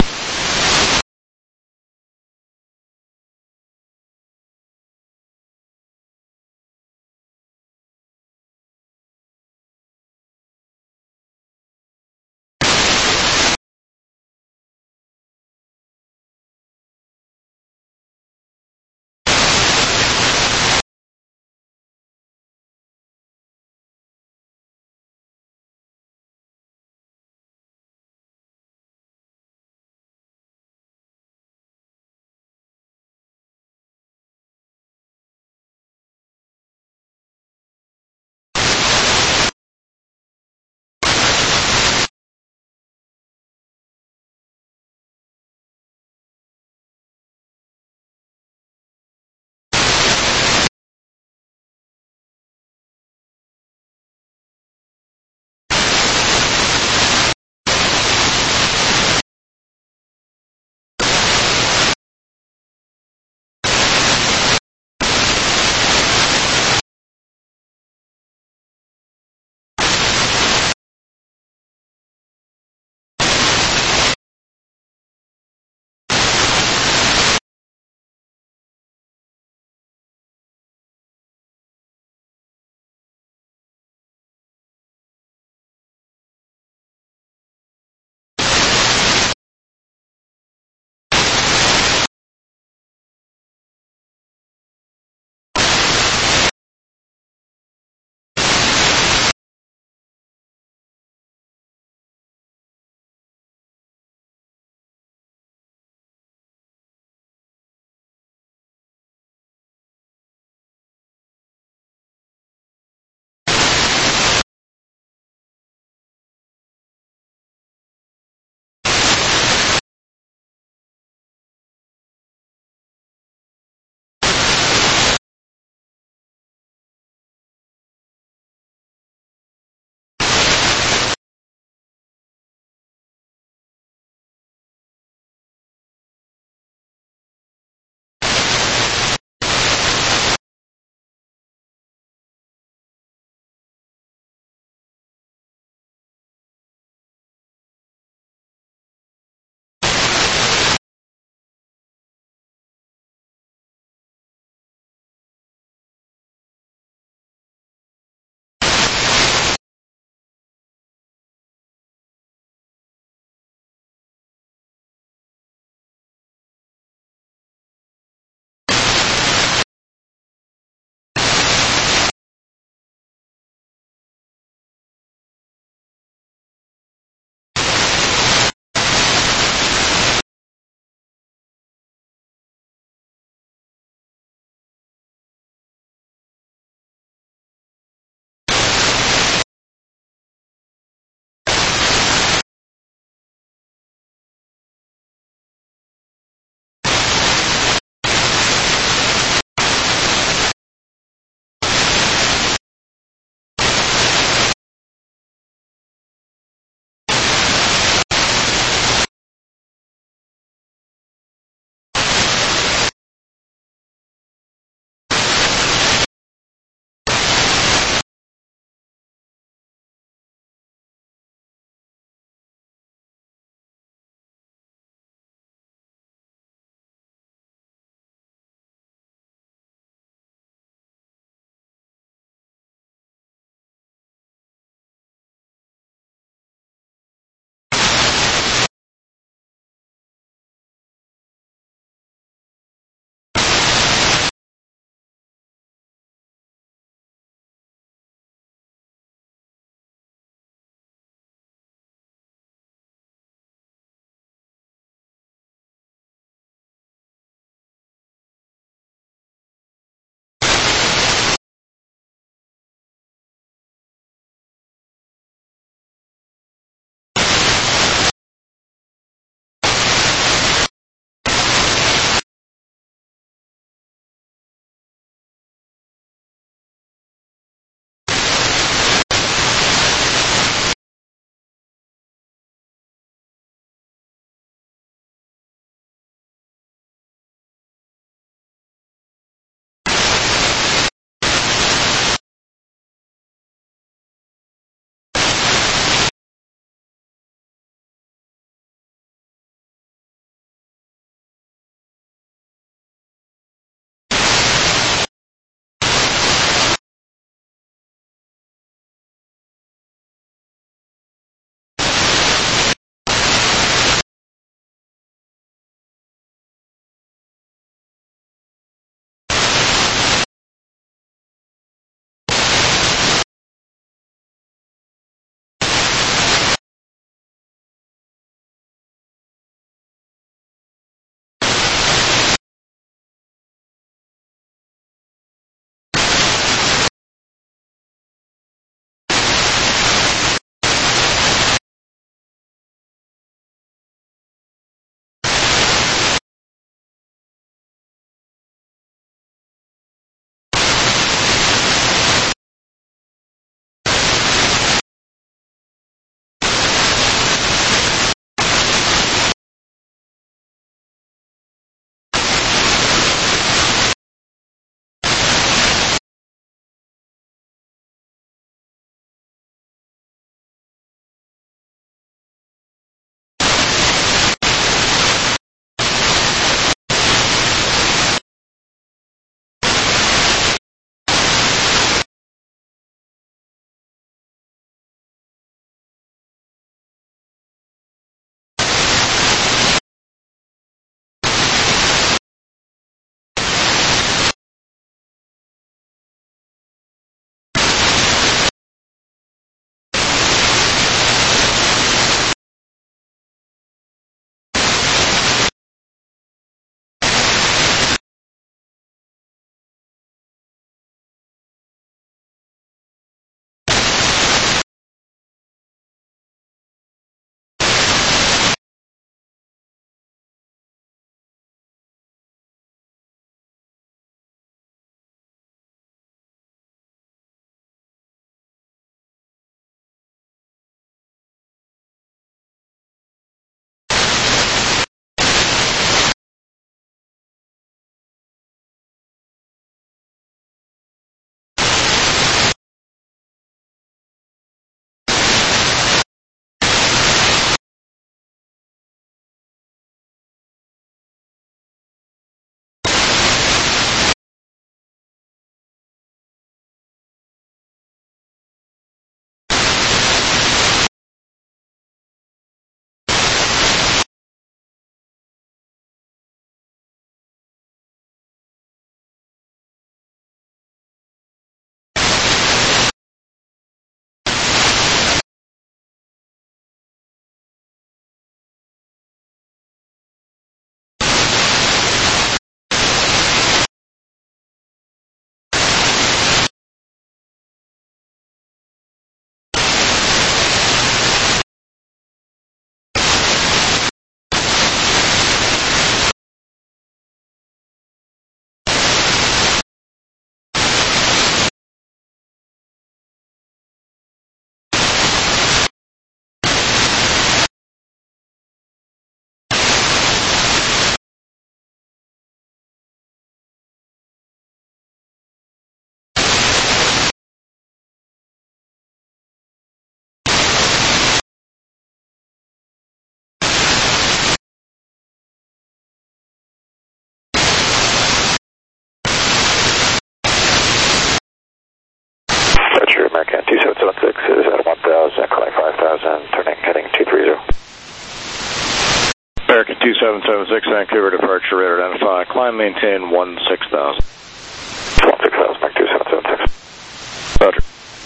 American two seven seven six is at one thousand, calling five thousand, turning, heading two three zero. American two seven seven six, Vancouver departure radar identify, climb maintain one six thousand. one six thousand, American two seven seven six. Roger.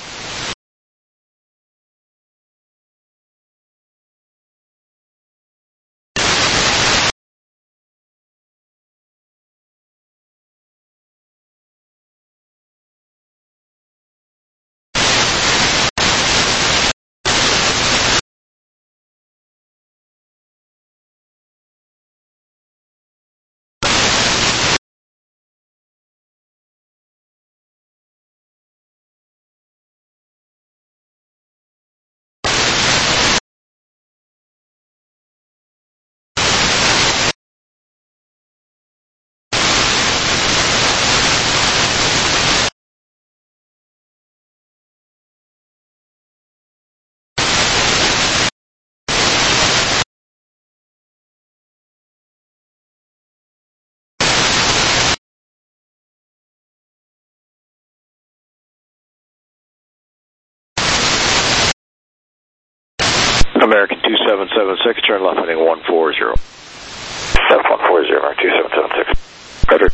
American two seven seven six, turn left heading one four zero. seven one four zero, American two seven seven six. Roger.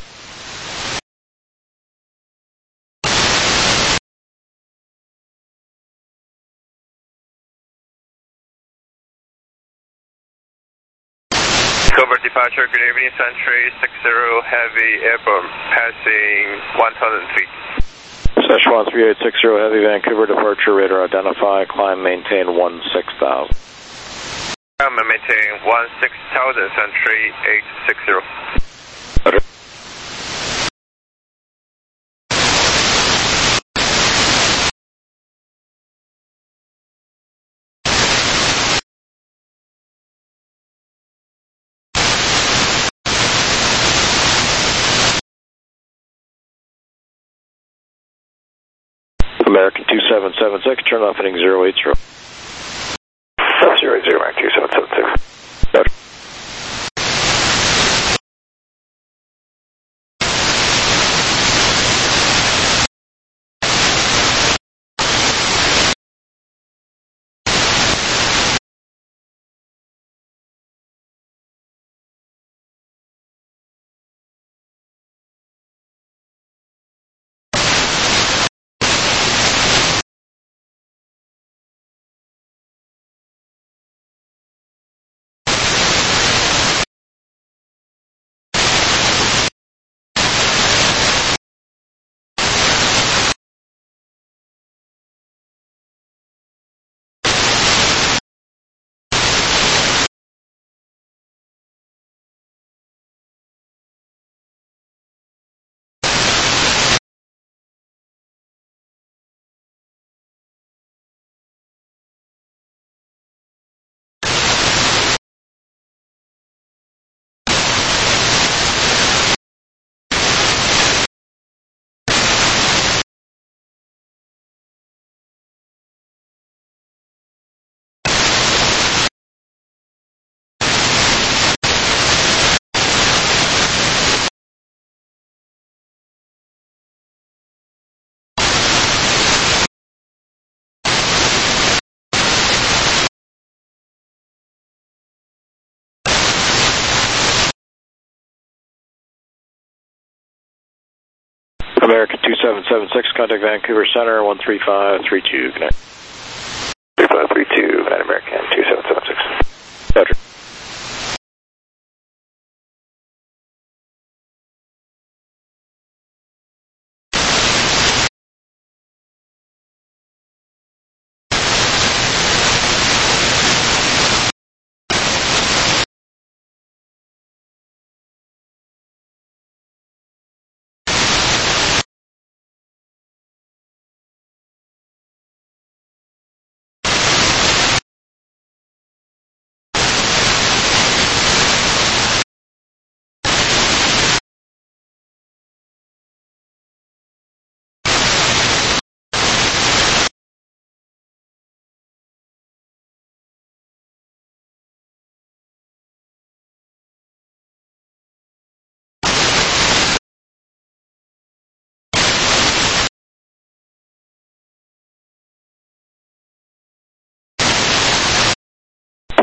Covert departure, good evening, Century six zero Heavy airborne, passing one thousand feet. Szechuan three eight six zero Heavy, Vancouver departure radar identify, climb maintain one six thousand. I'm maintaining one six thousand, Century eight six zero. Roger. American two seven seven six, turn left heading zero eight zero. zero eight zero, American two seven seven six. Roger. American two seven seven six, contact Vancouver Center, one three five three two, good night. three five three two, good night, American two seven seven six. Roger.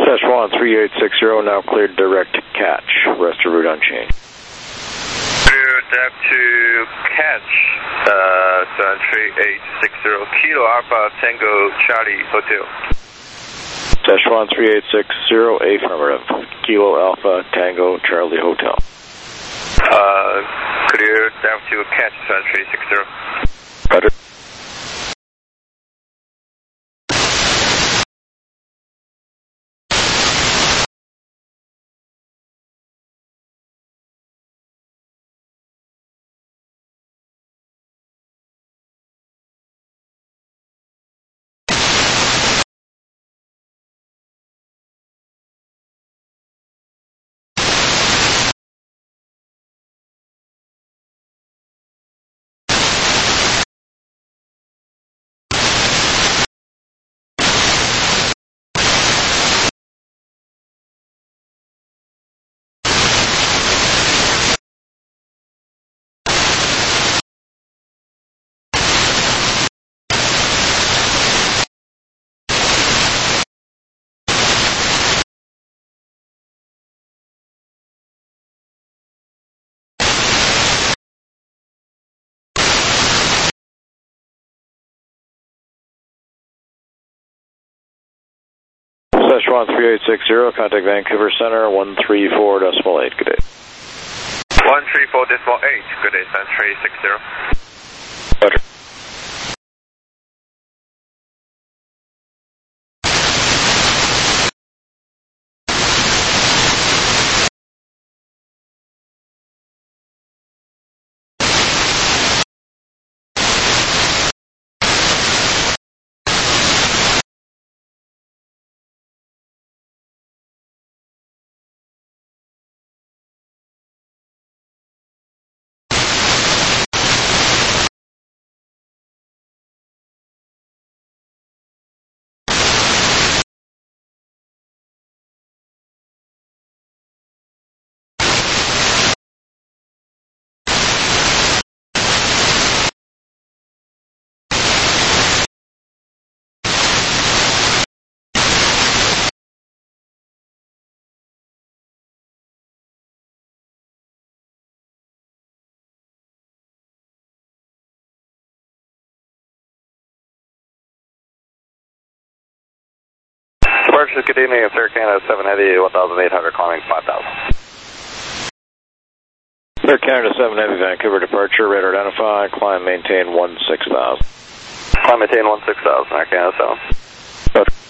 Szechuan three eight six zero, now cleared direct to catch. Rest of route unchanged. Clear depth to catch, uh, seven three eight six zero, Kilo Alpha Tango Charlie Hotel. Szechuan three eight six zero, affirmative. Kilo Alpha Tango Charlie Hotel. Uh, clear depth to catch, seven three six zero. Roger. Szechuan three eight six zero, contact Vancouver Center, one three four decimal eight, good day. one three four decimal eight, good day, seven three six zero. Roger. Departures, good evening, it's Air Canada seven Heavy, one thousand eight hundred, climbing five thousand. Air Canada seven Heavy, Vancouver departure, radar identify, climb maintain one six thousand. Climb maintain one six thousand, Air Canada seven. Roger.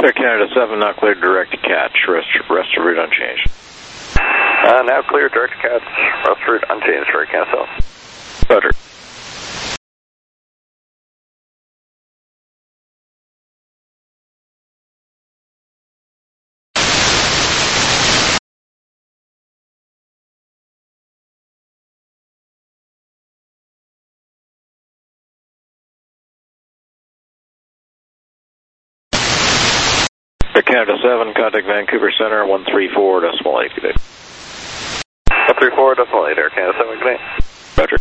Air Canada seven, not cleared direct to catch. Rest, rest of route unchanged. Uh, now clear direct to catch. Rest route unchanged for Air Canada seven. Roger. Air Canada seven, contact Vancouver Center, one three four decimal eight, good day. one three four decimal eight, Air Canada seven, good day. Roger.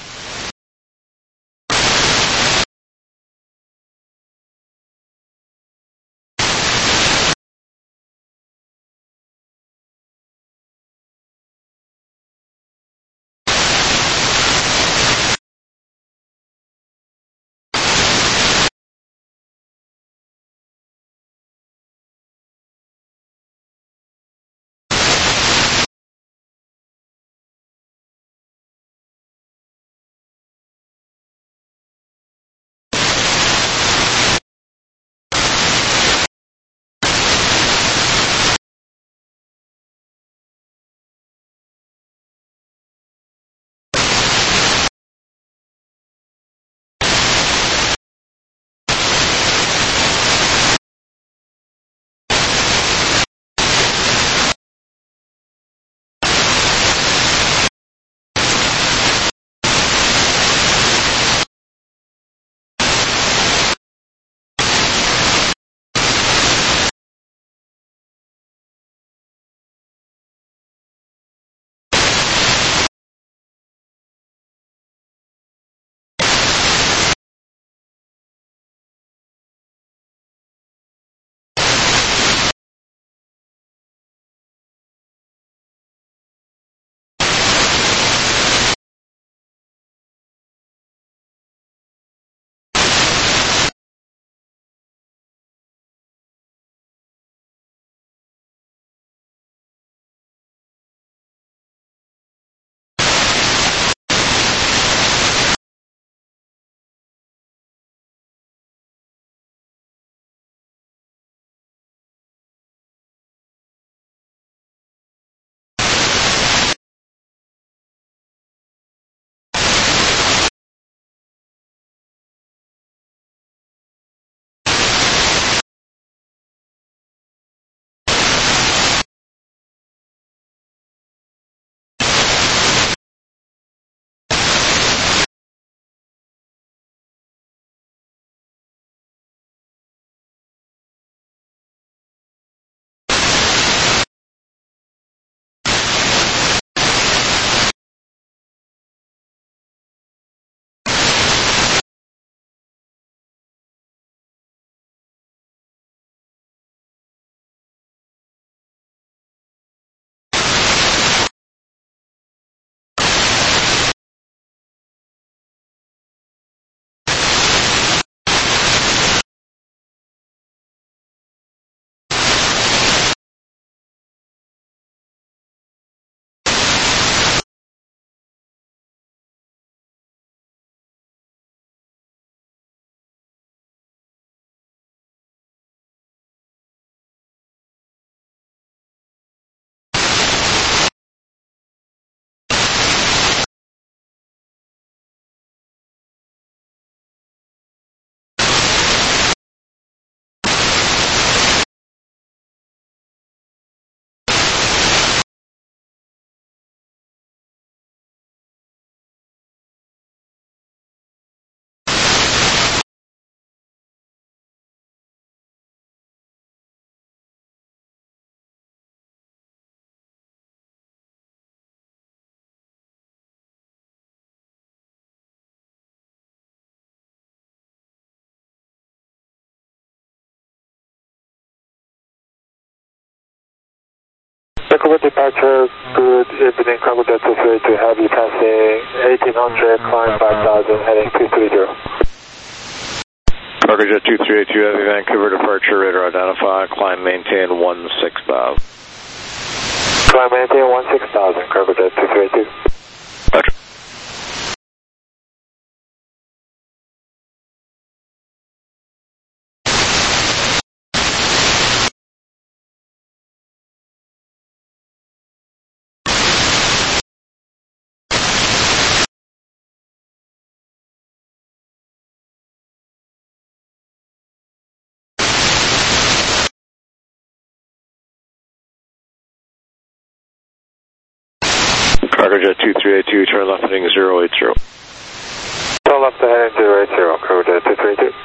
Vancouver departure, good evening, Cargo Jet two three two Heavy, passing eighteen hundred, climb five thousand, heading two three zero. Cargo Jet two three eight two Heavy, Vancouver departure, radar identify, climb maintain one six thousand. Climb maintain one six thousand, Cargo Jet two three eight two. Roger. Cargojet two three eight two, turn left heading zero eight zero. Turn left heading zero eight zero, Cargojet two three eight two.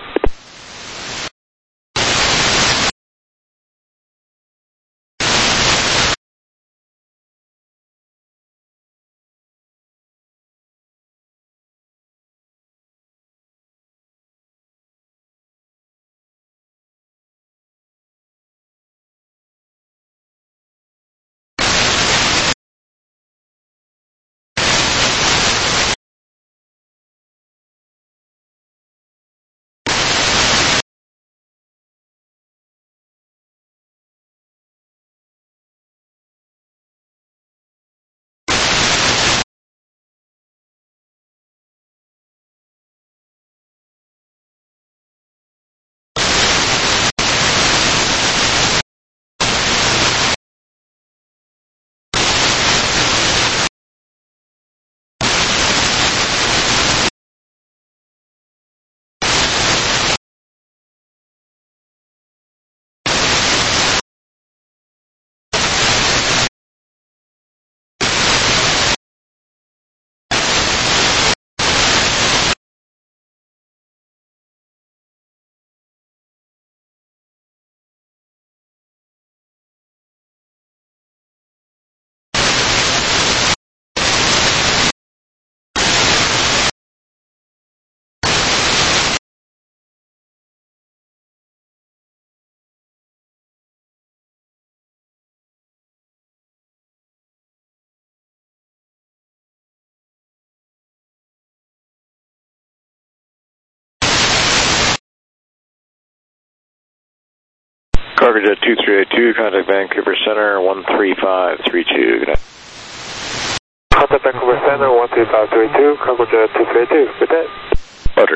Cargojet two three eight two, contact Vancouver Center one three five three two. Good night. Contact Vancouver Center one three five three two, Cargojet two three eight two. Good day. Roger.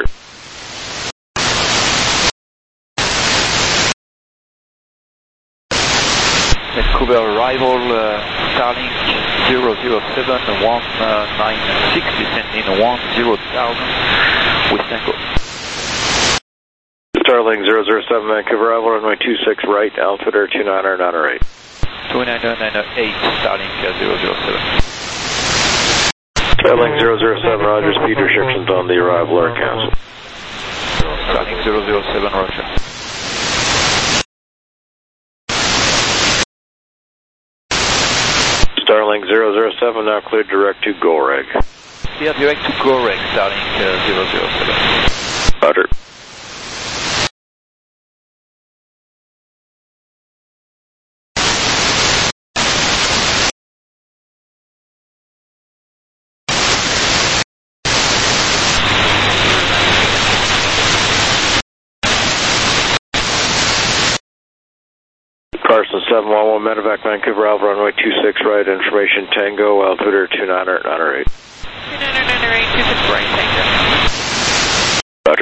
Vancouver arrival, uh, Starlink zero zero seven one nine six, descending one zero thousand with Tango. Starlink zero zero seven, Vancouver arrival, runway two six right, altimeter two niner niner eight. two niner niner eight, Starlink zero zero seven. Starlink zero zero seven, roger, speed restrictions on the arrival are canceled. Starlink zero zero seven, roger. Starlink zero zero seven, now cleared direct to Goreg. Yeah, direct to Goreg, Starlink uh, zero zero seven. Roger. Carson seven one one, Medevac, Vancouver, Alpha, runway two six right, information Tango, altimeter two niner niner eight. two niner niner eight, two six right, Tango. Roger.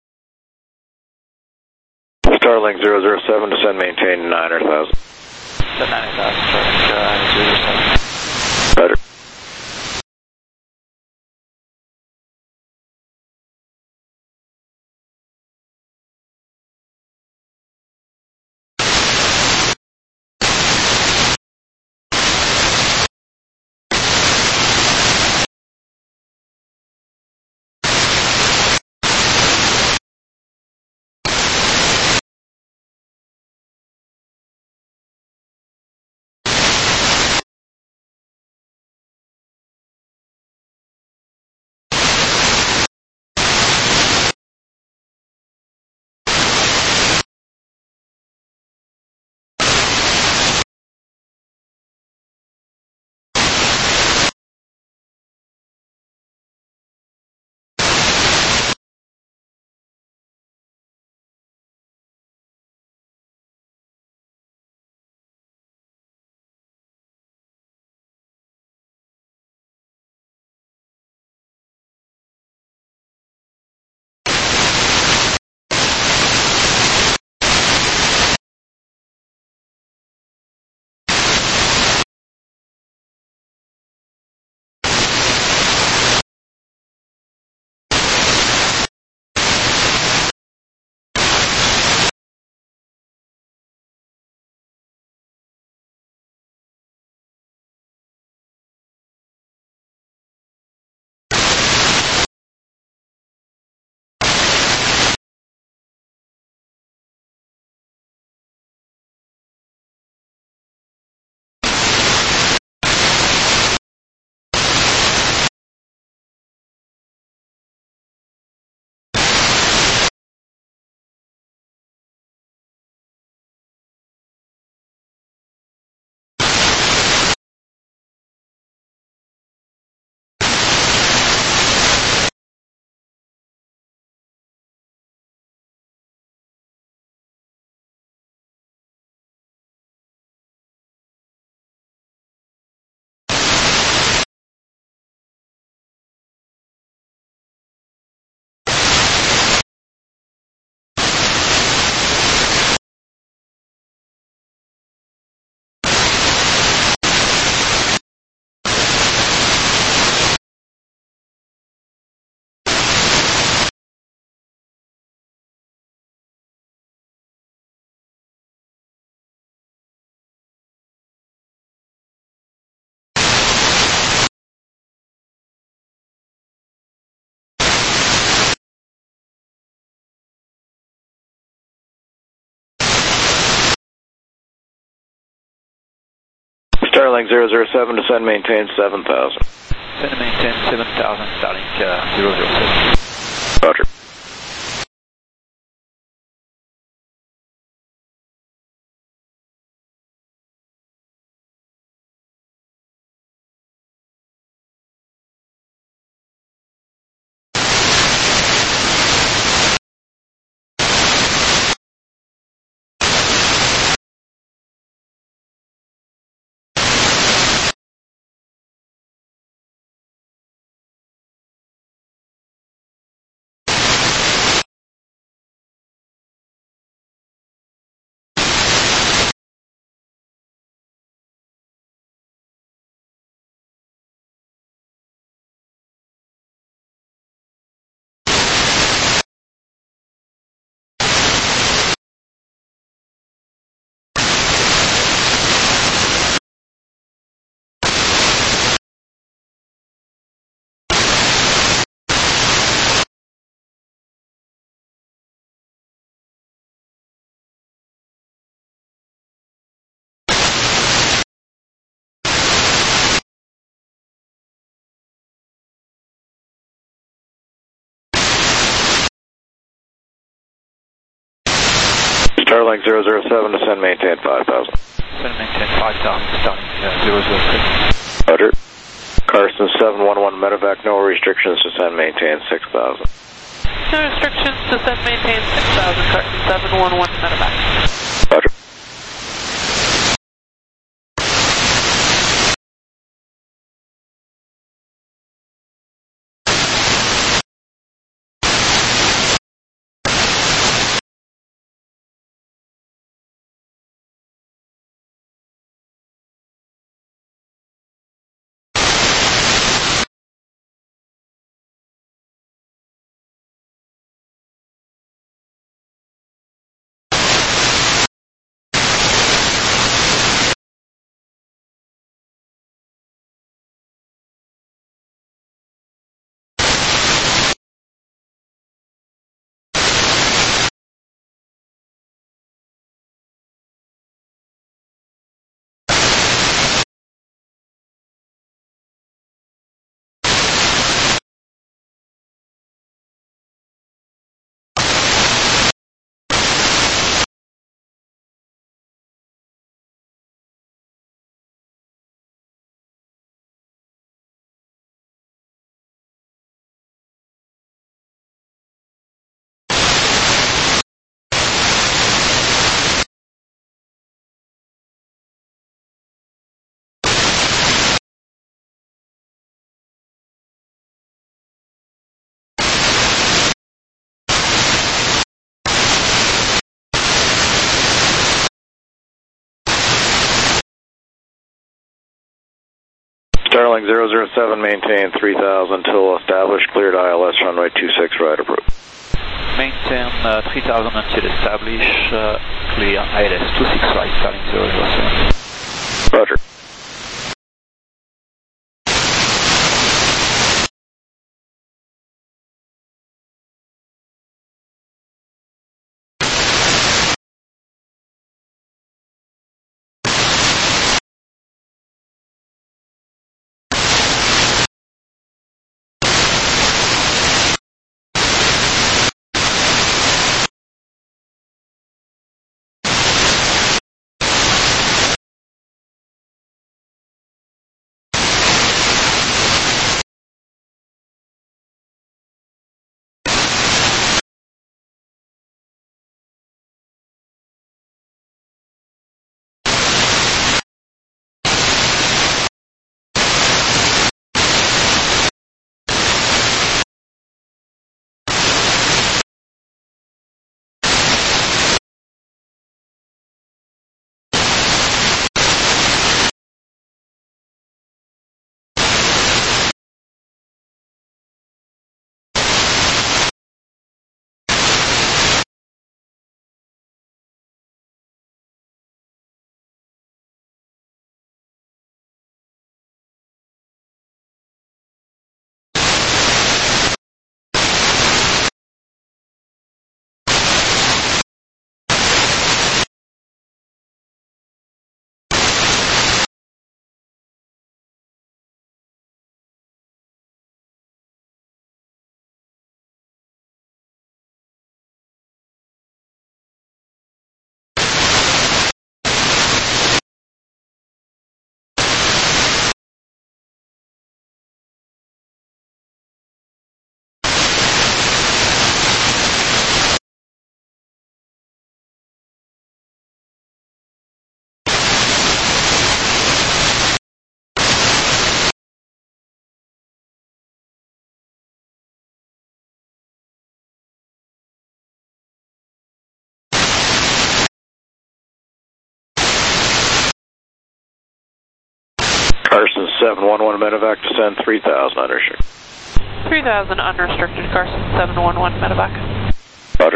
Starlink zero zero seven, descend, maintain niner thousand. seven nine thousand, traffic uh, zero seven. Roger. Starlink zero zero seven, descend maintain seven thousand. Descend maintain seven thousand, Starlink uh, zero zero seven. Roger. Starlink zero zero seven, descend maintain five thousand. Descend maintain five thousand, Starlink uh, zero zero six. Roger. Carson seven one one medevac, no restrictions, descend maintain six thousand. No restrictions, descend maintain six thousand, Carson seven one one medevac. Roger. Starlink zero zero seven, maintain three thousand till established, cleared I L S runway two six right approved. Maintain uh, three thousand until established, uh, clear I L S two six right, Starlink zero zero seven. Roger. Carson seven one one medevac, descend three thousand unrestricted. three thousand unrestricted, Carson seven one one medevac. Roger.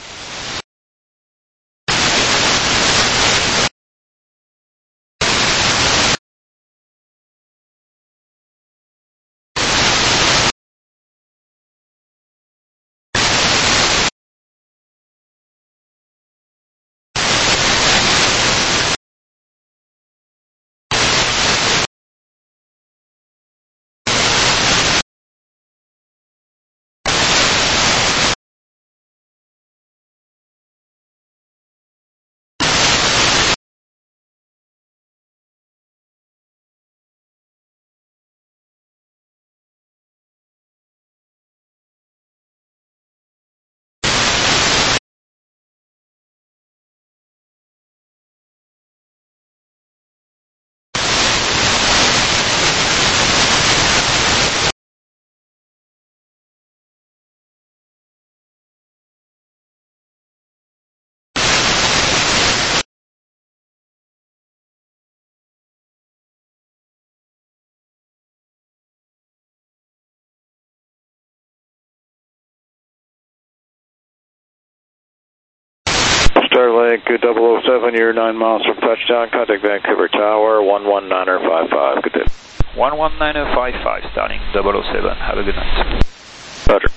Starlink double oh seven, you're nine miles from touchdown. Contact Vancouver Tower, one one nine zero five five. Good day. one one nine zero five five, Starlink double oh seven. Have a good night. Roger.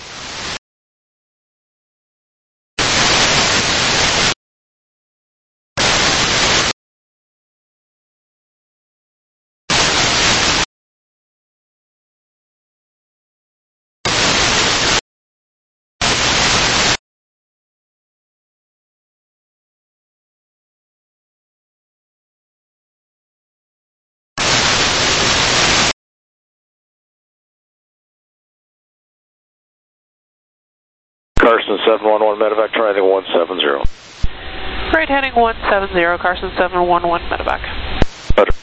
Carson seven one one medevac, try heading one seven zero. Right heading one seven zero, Carson seven one one medevac. Roger.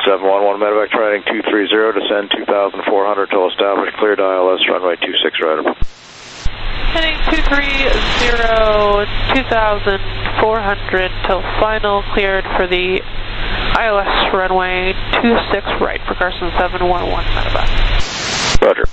seven one one medevac training two three zero, descend two thousand four hundred till established, cleared I L S, runway two six right. Heading two three zero, two thousand four hundred till final, cleared for the I L S runway two six right for Carson seven one one medevac. Roger.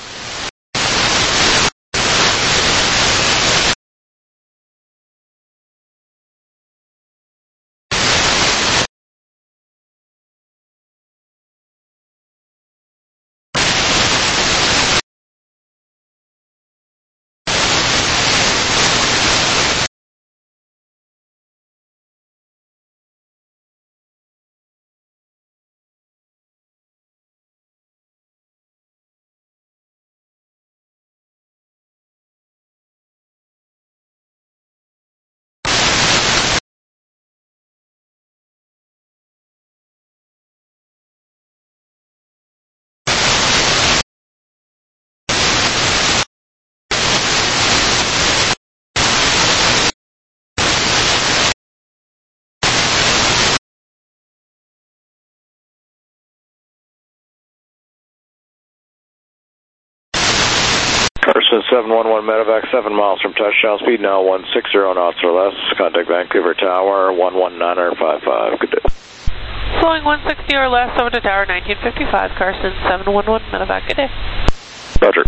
Carson seven one one medevac, seven miles from touchdown, speed now one six zero knots or less. Contact Vancouver Tower, one one nine five five. Good day. Flowing one sixty or less over to Tower nineteen fifty-five, Carson seven one one medevac. Good day. Roger.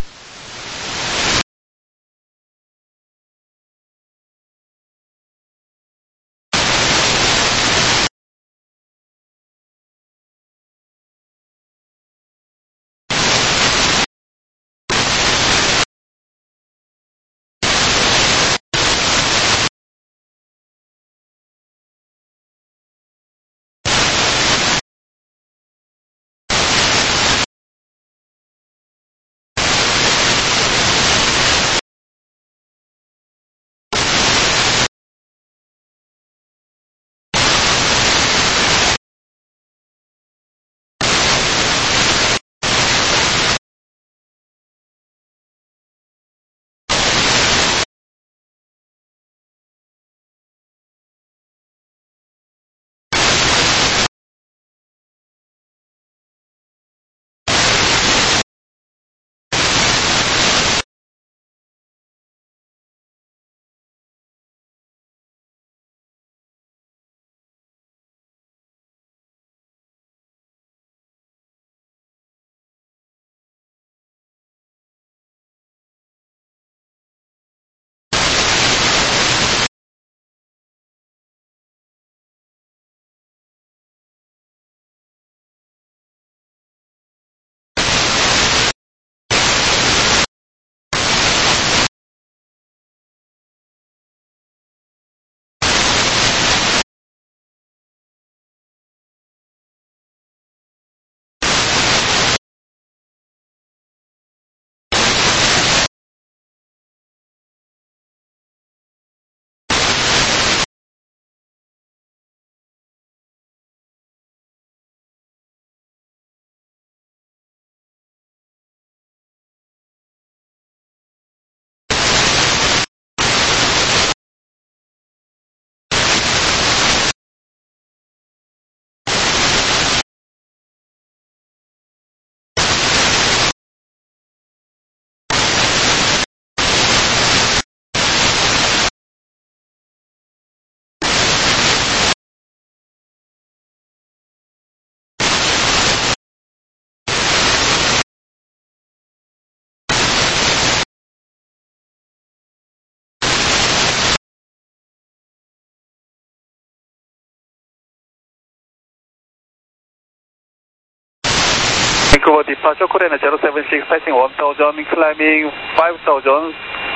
Vancouver departure, Korean zero seven six, passing one thousand, climbing five thousand,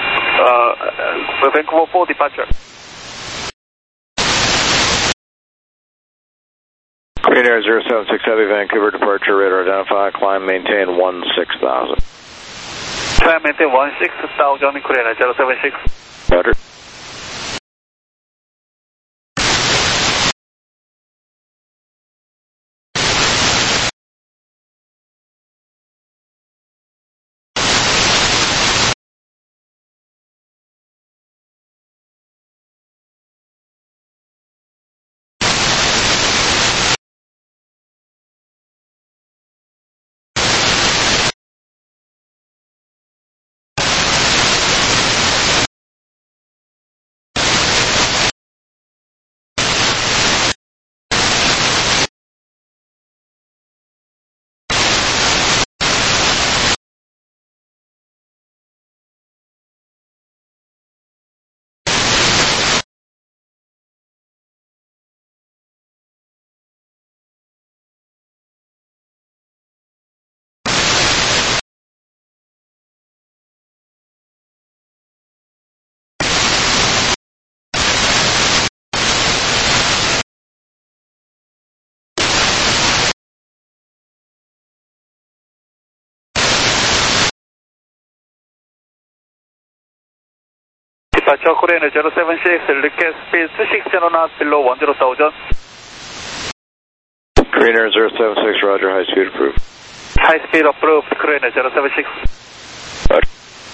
uh, Vancouver four departure. Korean Air zero seven six Heavy, Vancouver departure, radar identify, climb maintain one six thousand. Climb maintain one six thousand, Korean Air zero seven six. Roger. Departure Korean zero seven six, request speed two six zero knots below one zero thousand. Korean Air zero seven six, roger, high speed approved. High speed approved, Korean zero seven six. Roger.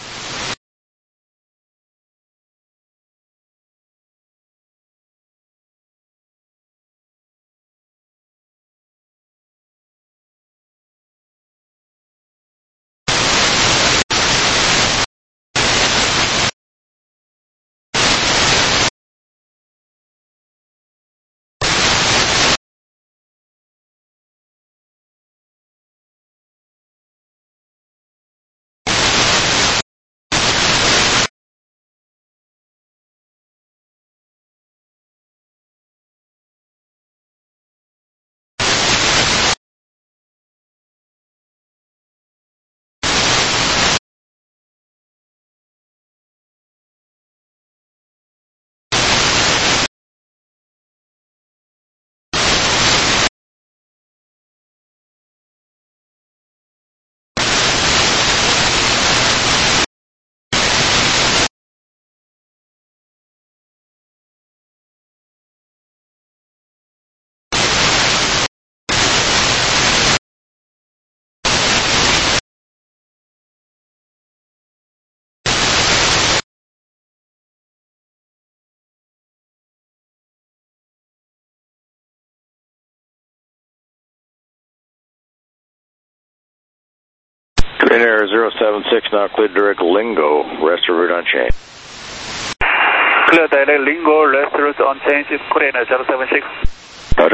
Korean Air zero seven six, now cleared direct Lingo, rest of route unchanged. Clear direct Lingo, rest route unchanged, Korean Air zero seven six. Roger.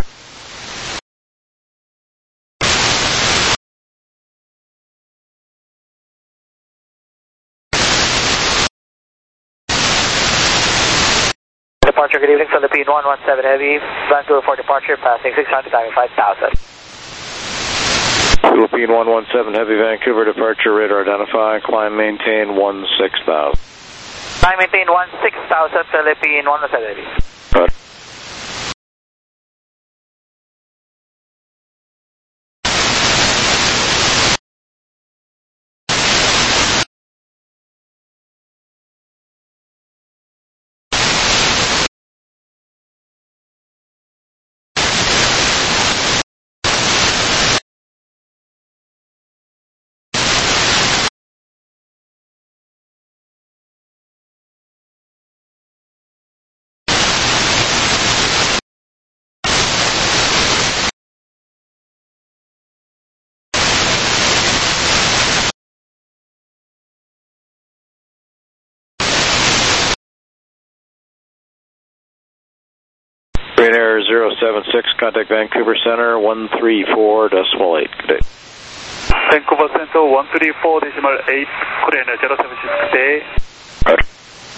Departure, good evening, Philippine one one seven Heavy, Vancouver for departure, passing six hundred, timing five thousand. Philippine one one seven, Heavy, Vancouver, departure, radar identify, climb maintain one six thousand. Climb maintain one six thousand, Philippine one one seven Heavy. Roger. Korean Air zero seven six, contact Vancouver Center, one three four decimal eight, good day. Vancouver Center one three four decimal eight, Korean Air zero seven six, good day. Roger.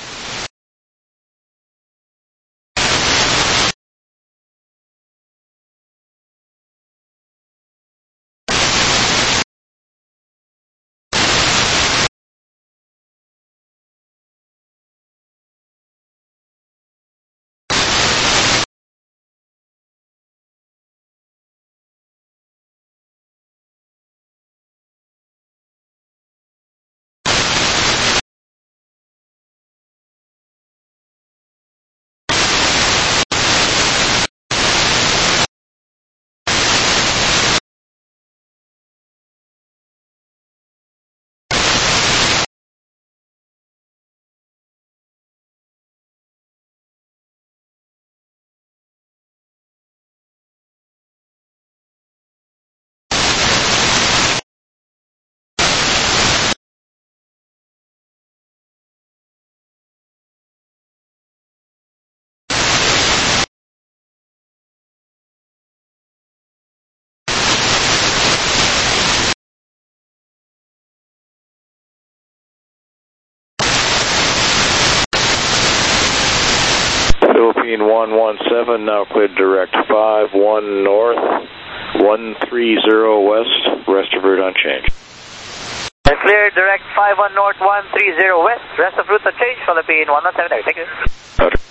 Philippine one one seven, now cleared direct five one north, one three zero west, rest of route unchanged. Clear direct five one north, one three zero west, rest of route unchanged, Philippine one one seven, thank you. Roger.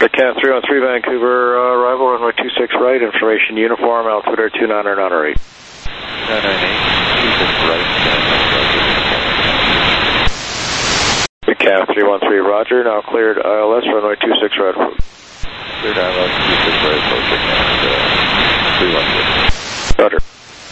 The Cat three one three Vancouver, uh, arrival runway two six right, information uniform, altimeter two nine or nine or eight. nine nine eight, two six right, The Cat three one three, roger, now cleared I L S, runway two six right approach. cleared I L S, two six right approaching, and uh, three one three. Roger.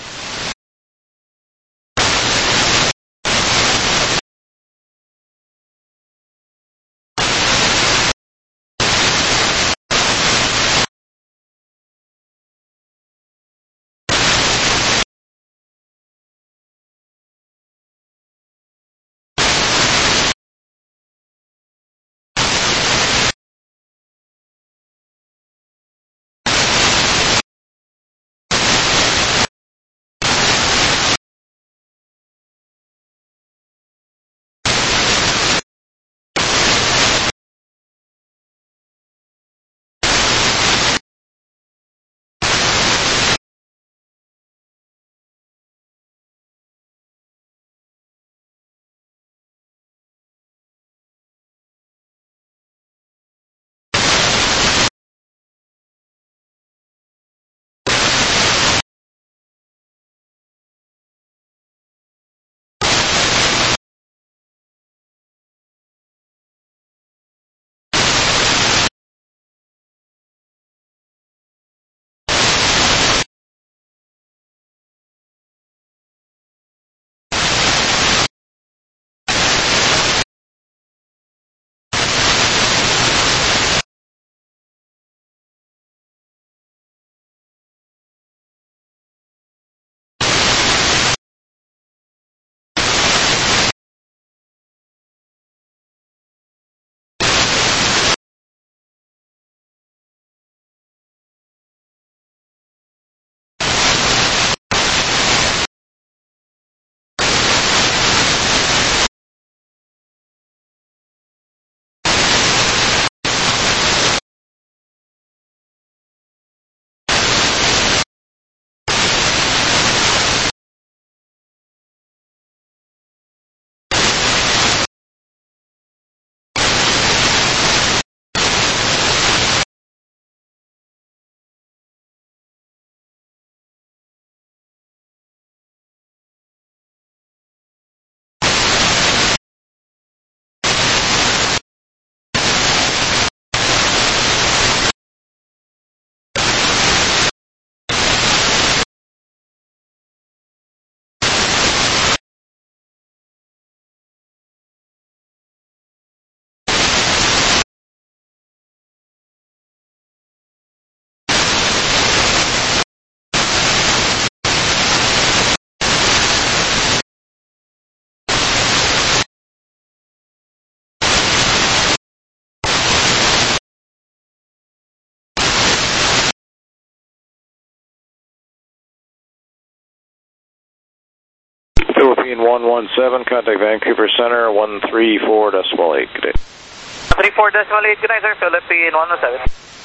Philippine one one seven, contact Vancouver Center, one three four decimal eight. Good day. three four decimal eight, good night, sir. Philippine one one seven.